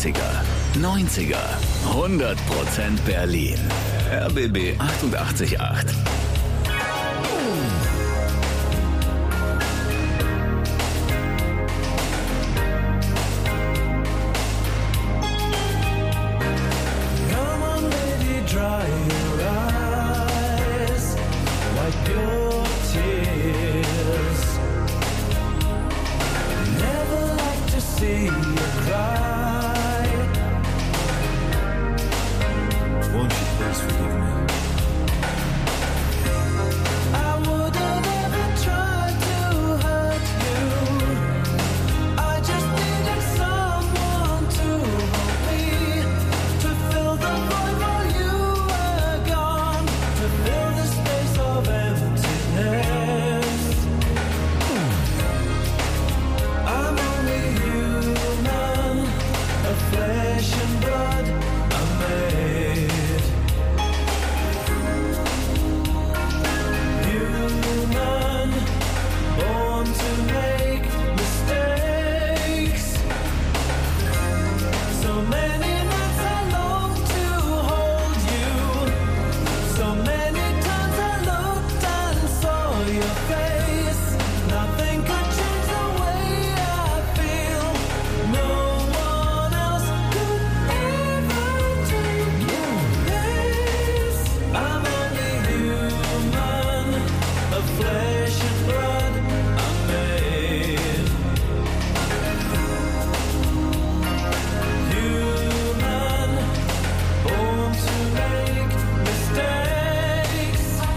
achtziger, neunziger, hundert Prozent Berlin. R B B achtundachtzig Komma acht. Come on, baby, dry your eyes, wipe your tears. Never like to see you cry. Won't you please forgive me? I would have never tried to hurt you. I just needed someone to hold me, to fill the void while you were gone, to fill the space of emptiness. I'm only human, of flesh and blood I'm made. Human, born to make mistakes. So many nights I long to hold you. So many times I looked and saw your face. Nothing could change the way I feel. No one else could ever take your place. I'm only human, of flesh and blood I'm made. Human, born to make mistakes.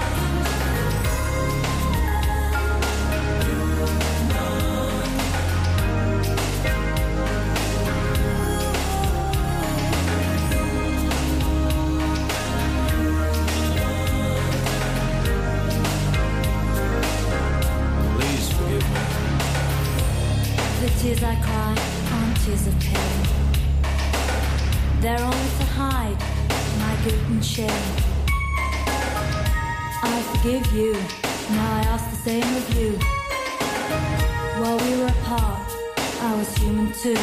Please forgive me. The tears I cry aren't tears of pain. They're only to hide my guilt and shame. I forgive you, now I ask the same of you. While we were apart, I was human too.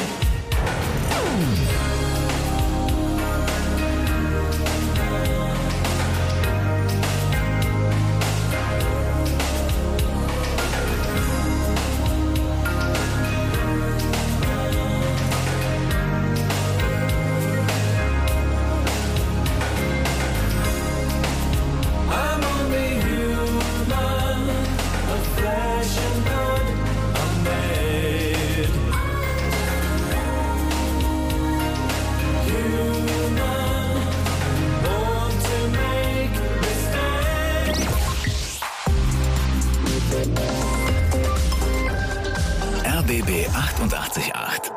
I'm only human, of flesh and blood I'm made. Human, born to make mistakes. R B B achtundachtzig Komma acht.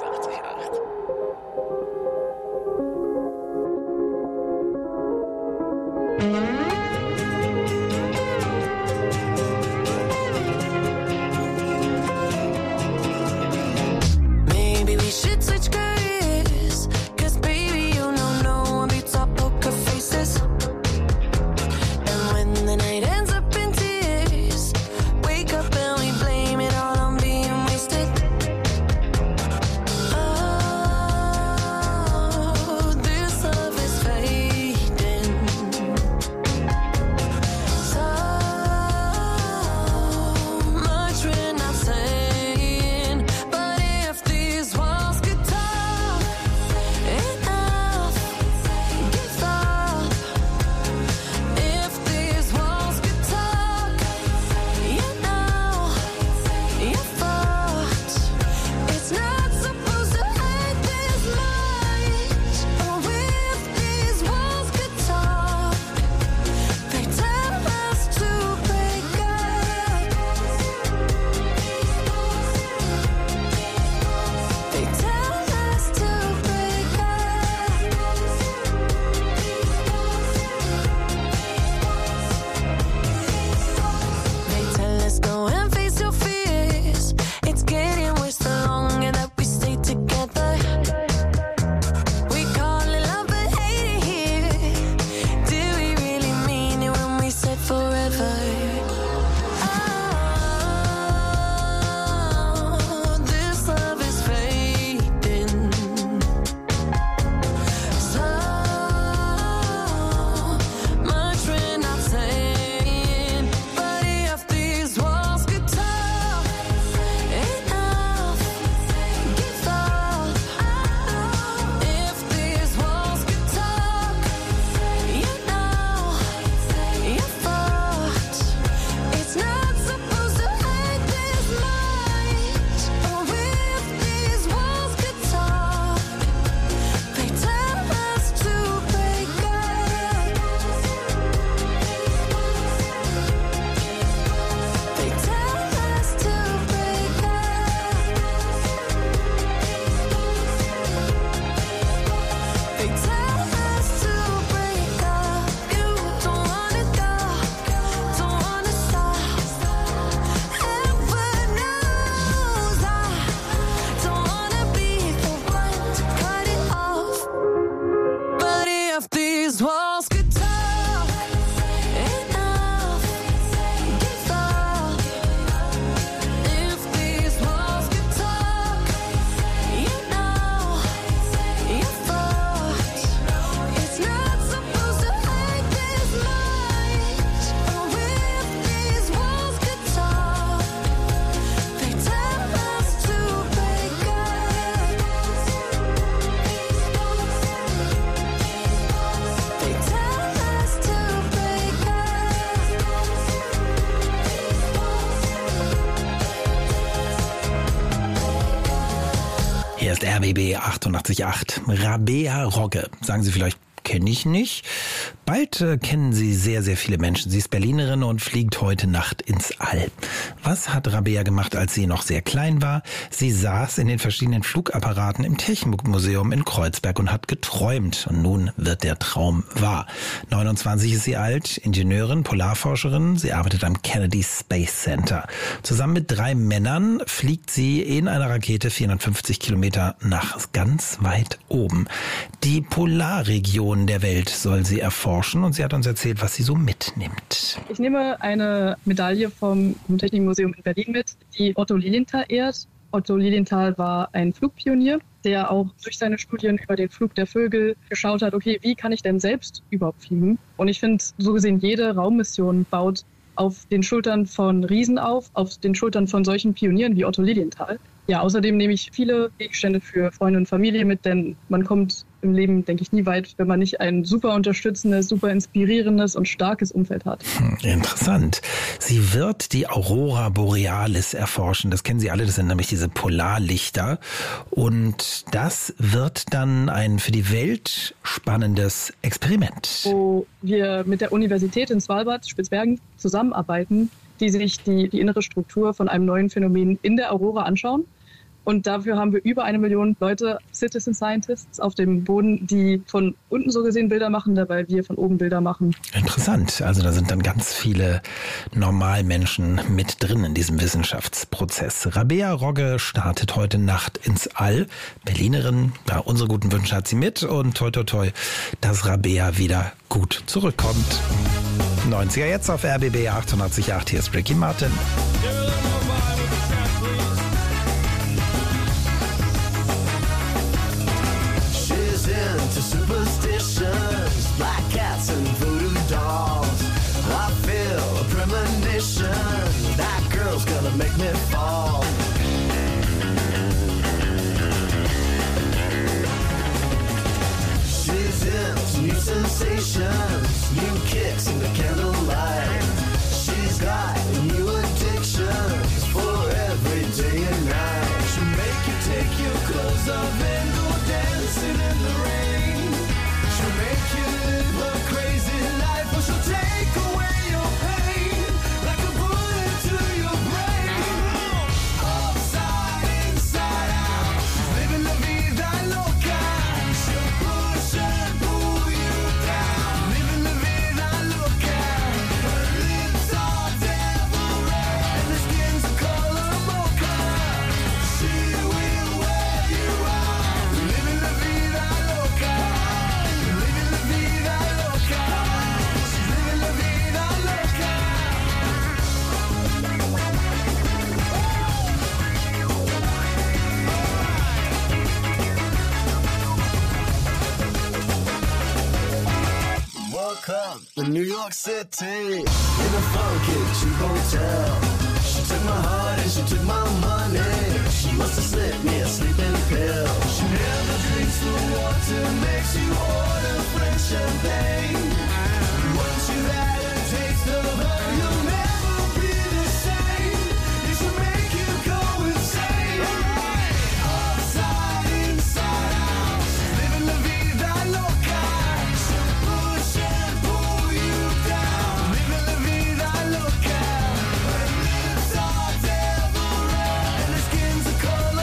Maybe we should switch careers, 'cause baby, you know no one beats our poker faces. And when the night ends up in tears, wake up and we blame it all on being wasted. Hier ist R B B achtundachtzig Komma acht. Rabea Rogge. Sagen Sie vielleicht, kenne ich nicht. Bald äh, kennen Sie sehr, sehr viele Menschen. Sie ist Berlinerin und fliegt heute Nacht ins All. Was hat Rabea gemacht, als sie noch sehr klein war? Sie saß in den verschiedenen Flugapparaten im Technikmuseum in Kreuzberg und hat geträumt. Und nun wird der Traum wahr. neunundzwanzig ist sie alt, Ingenieurin, Polarforscherin. Sie arbeitet am Kennedy Space Center. Zusammen mit drei Männern fliegt sie in einer Rakete vierhundertfünfzig Kilometer nach ganz weit oben. Die Polarregion der Welt soll sie erforschen und sie hat uns erzählt, was sie so mitnimmt. Ich nehme eine Medaille vom Technikmuseum in Berlin mit, die Otto Lilienthal ehrt. Otto Lilienthal war ein Flugpionier, der auch durch seine Studien über den Flug der Vögel geschaut hat, okay, wie kann ich denn selbst überhaupt fliegen? Und ich finde, so gesehen, jede Raummission baut auf den Schultern von Riesen auf, auf den Schultern von solchen Pionieren wie Otto Lilienthal. Ja, außerdem nehme ich viele Gegenstände für Freunde und Familie mit, denn man kommt im Leben, denke ich, nie weit, wenn man nicht ein super unterstützendes, super inspirierendes und starkes Umfeld hat. Hm, interessant. Sie wird die Aurora Borealis erforschen. Das kennen Sie alle, das sind nämlich diese Polarlichter. Und das wird dann ein für die Welt spannendes Experiment. Wo wir mit der Universität in Svalbard, Spitzbergen, zusammenarbeiten, die sich die, die innere Struktur von einem neuen Phänomen in der Aurora anschauen. Und dafür haben wir über eine Million Leute, Citizen Scientists auf dem Boden, die von unten so gesehen Bilder machen, dabei wir von oben Bilder machen. Interessant. Also da sind dann ganz viele Normalmenschen mit drin in diesem Wissenschaftsprozess. Rabea Rogge startet heute Nacht ins All. Berlinerin, ja, unsere guten Wünsche hat sie mit und toi toi toi, dass Rabea wieder gut zurückkommt. neunziger jetzt auf R B B achtundachtzig Komma acht. Hier ist Ricky Martin. To superstitions, black cats and voodoo dolls. I feel a premonition, that girl's gonna make me fall. She's into new sensations, new kicks in the candlelight. She's got new addictions for every day and night. She'll make you take your clothes off and go dancing in the rain. She'll make you live a crazy life, or she'll take away your pain like a bullet to your brain. Upside, inside out, she's living la vida loca. She'll push and pull you down, living la vida loca. Her lips are devil red and her skin's a color mocha. She will wear you out, living la vida loca. Living la vida loca. She's living la vida loca. Woke up in New York City in a funky cheap hotel. She took my heart and she took my money. She must have slipped me a sleeping pill. She never drinks the water, makes you order French champagne. Once you've had a taste of her, you'll never be the same. It should make you go insane. Upside, inside out, she's living la vida loca. She'll push and pull you down, living la vida loca. Her lips are devil red and her skin's a color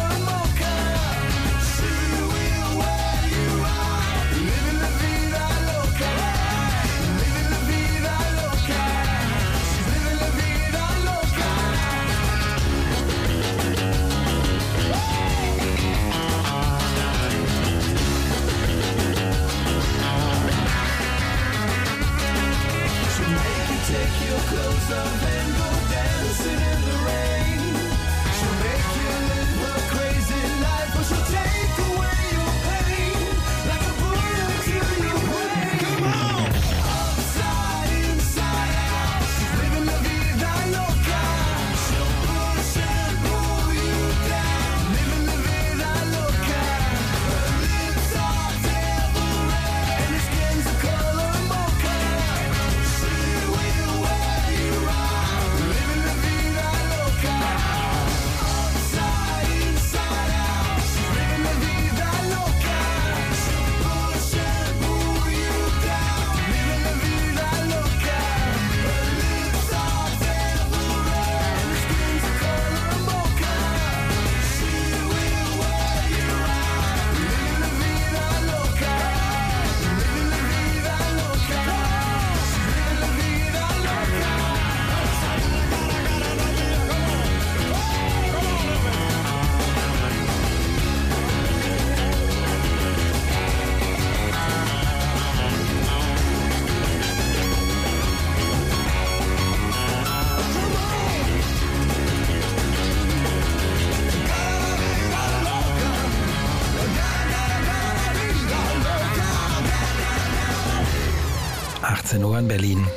achtzehn Uhr in Berlin.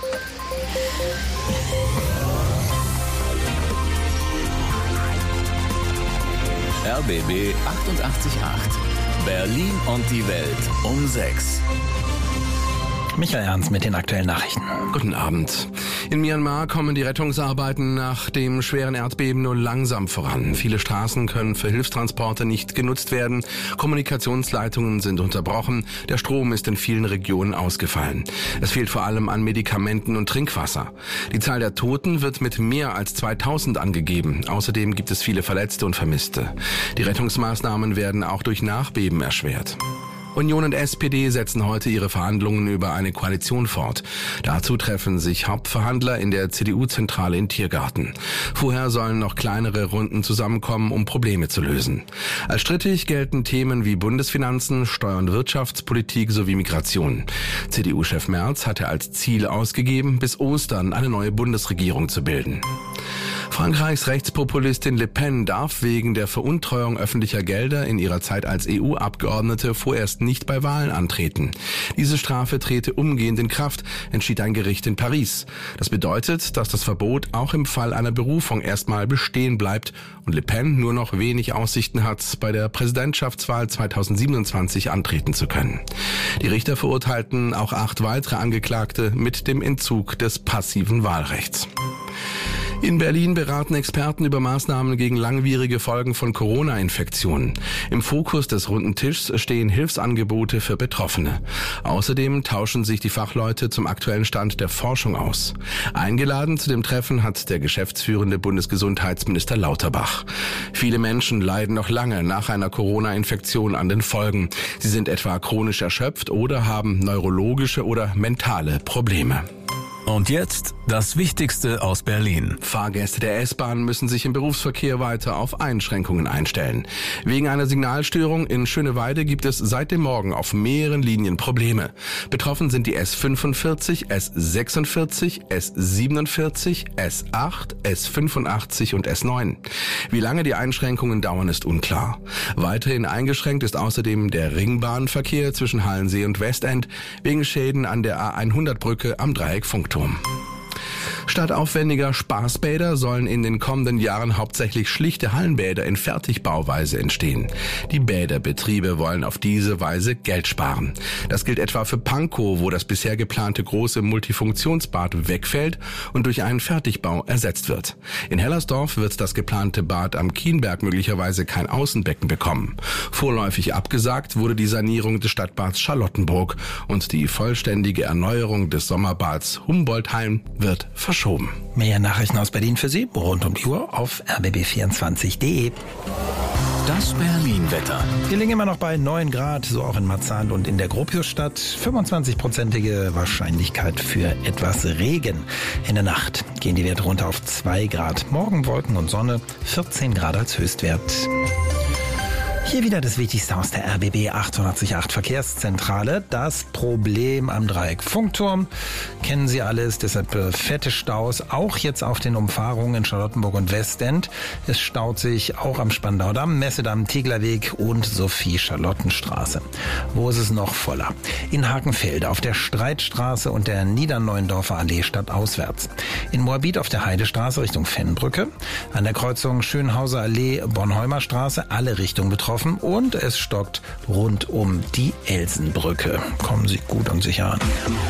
R B B achtundachtzig Komma acht. Berlin und die Welt um sechs. Michael Ernst mit den aktuellen Nachrichten. Guten Abend. In Myanmar kommen die Rettungsarbeiten nach dem schweren Erdbeben nur langsam voran. Viele Straßen können für Hilfstransporte nicht genutzt werden. Kommunikationsleitungen sind unterbrochen. Der Strom ist in vielen Regionen ausgefallen. Es fehlt vor allem an Medikamenten und Trinkwasser. Die Zahl der Toten wird mit mehr als zweitausend angegeben. Außerdem gibt es viele Verletzte und Vermisste. Die Rettungsmaßnahmen werden auch durch Nachbeben erschwert. Union und S P D setzen heute ihre Verhandlungen über eine Koalition fort. Dazu treffen sich Hauptverhandler in der C D U-Zentrale in Tiergarten. Vorher sollen noch kleinere Runden zusammenkommen, um Probleme zu lösen. Als strittig gelten Themen wie Bundesfinanzen, Steuer- und Wirtschaftspolitik sowie Migration. C D U-Chef Merz hatte als Ziel ausgegeben, bis Ostern eine neue Bundesregierung zu bilden. Frankreichs Rechtspopulistin Le Pen darf wegen der Veruntreuung öffentlicher Gelder in ihrer Zeit als E U-Abgeordnete vorerst nicht bei Wahlen antreten. Diese Strafe trete umgehend in Kraft, entschied ein Gericht in Paris. Das bedeutet, dass das Verbot auch im Fall einer Berufung erstmal bestehen bleibt und Le Pen nur noch wenig Aussichten hat, bei der Präsidentschaftswahl zweitausendsiebenundzwanzig antreten zu können. Die Richter verurteilten auch acht weitere Angeklagte mit dem Entzug des passiven Wahlrechts. In Berlin beraten Experten über Maßnahmen gegen langwierige Folgen von Corona-Infektionen. Im Fokus des runden Tischs stehen Hilfsangebote für Betroffene. Außerdem tauschen sich die Fachleute zum aktuellen Stand der Forschung aus. Eingeladen zu dem Treffen hat der geschäftsführende Bundesgesundheitsminister Lauterbach. Viele Menschen leiden noch lange nach einer Corona-Infektion an den Folgen. Sie sind etwa chronisch erschöpft oder haben neurologische oder mentale Probleme. Und jetzt das Wichtigste aus Berlin. Fahrgäste der S-Bahn müssen sich im Berufsverkehr weiter auf Einschränkungen einstellen. Wegen einer Signalstörung in Schöneweide gibt es seit dem Morgen auf mehreren Linien Probleme. Betroffen sind die S fünfundvierzig, S sechsundvierzig, S siebenundvierzig, S acht, S fünfundachtzig und S neun. Wie lange die Einschränkungen dauern, ist unklar. Weiterhin eingeschränkt ist außerdem der Ringbahnverkehr zwischen Hallensee und Westend wegen Schäden an der A hundert-Brücke am Dreieck Funkturm. Statt aufwendiger Spaßbäder sollen in den kommenden Jahren hauptsächlich schlichte Hallenbäder in Fertigbauweise entstehen. Die Bäderbetriebe wollen auf diese Weise Geld sparen. Das gilt etwa für Pankow, wo das bisher geplante große Multifunktionsbad wegfällt und durch einen Fertigbau ersetzt wird. In Hellersdorf wird das geplante Bad am Kienberg möglicherweise kein Außenbecken bekommen. Vorläufig abgesagt wurde die Sanierung des Stadtbads Charlottenburg und die vollständige Erneuerung des Sommerbads Humboldthain wird verschoben. Mehr Nachrichten aus Berlin für Sie rund um die Uhr auf r b b vierundzwanzig punkt d e. Das Berlin-Wetter. Wir liegen immer noch bei neun Grad, so auch in Marzahn und in der Gropiusstadt. fünfundzwanzig-prozentige Wahrscheinlichkeit für etwas Regen. In der Nacht gehen die Werte runter auf zwei Grad. Morgen Wolken und Sonne, vierzehn Grad als Höchstwert. Hier wieder das Wichtigste aus der R B B achtundachtzig Komma acht Verkehrszentrale. Das Problem am Dreieck Funkturm. Kennen Sie alles, deshalb äh, fette Staus, auch jetzt auf den Umfahrungen in Charlottenburg und Westend. Es staut sich auch am Spandaudamm, Messedamm, Teglerweg und Sophie-Charlottenstraße. Wo ist es noch voller? In Hakenfelde auf der Streitstraße und der Niederneuendorfer Allee stadtauswärts. In Moabit auf der Heidestraße Richtung Fennbrücke. An der Kreuzung Schönhauser Allee, Bornholmer Straße, alle Richtungen betroffen. Und es stockt rund um die Elsenbrücke. Kommen Sie gut und sicher an.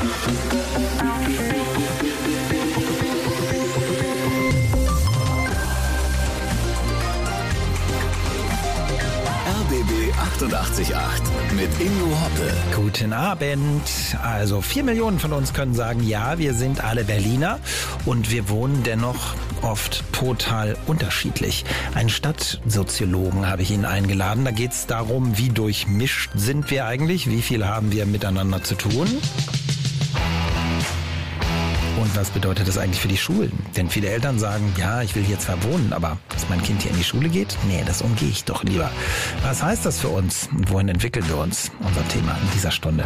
R B B achtundachtzig Komma acht mit Ingo Hoppe. Guten Abend. Also vier Millionen von uns können sagen, ja, wir sind alle Berliner und wir wohnen dennoch oft total unterschiedlich. Einen Stadtsoziologen habe ich Ihnen eingeladen. Da geht es darum, wie durchmischt sind wir eigentlich, wie viel haben wir miteinander zu tun. Und was bedeutet das eigentlich für die Schulen? Denn viele Eltern sagen, ja, ich will hier zwar wohnen, aber dass mein Kind hier in die Schule geht? Nee, das umgehe ich doch lieber. Was heißt das für uns? Und wohin entwickeln wir uns? Unser Thema in dieser Stunde.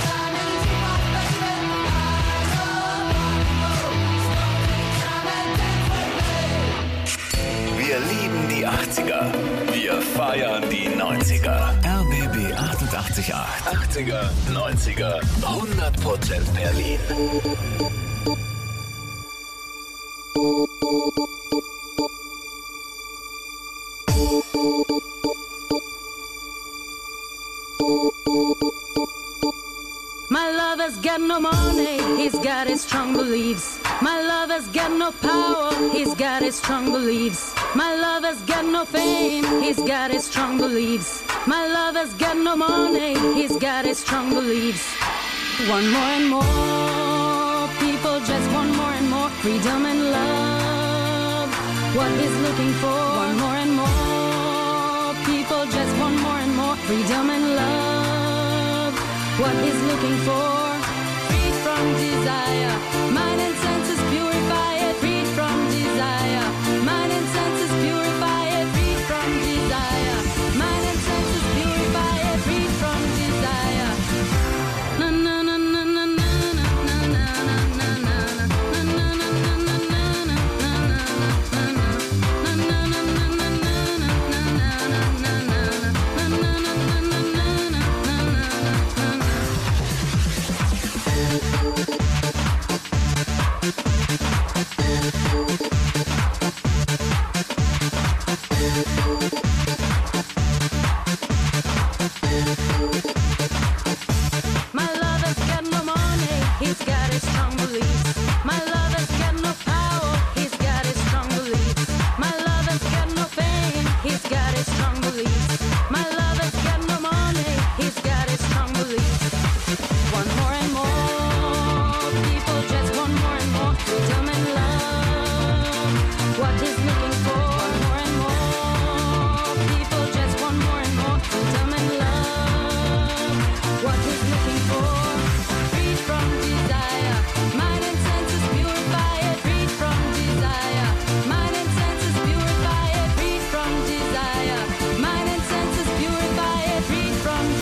Wir lieben die achtziger. Wir feiern die neunziger. R B B achtundachtzig Komma acht. achtziger, neunziger, hundert Prozent Berlin. My lover's got no money, he's got his strong beliefs. My lover's got no power, he's got his strong beliefs. My lover's got no fame, he's got his strong beliefs. My lover's got no money, he's got his strong beliefs. One more and more, people just want more and more freedom and love. What he's looking for, one more and more, people just want more and more freedom and love. What he's looking for, freed from desire, mind and senses purify it, freed from desire, mind and senses purify it, freed from desire, mind and senses purify it, freed from desire. Na na na na na na na na na na Thank you.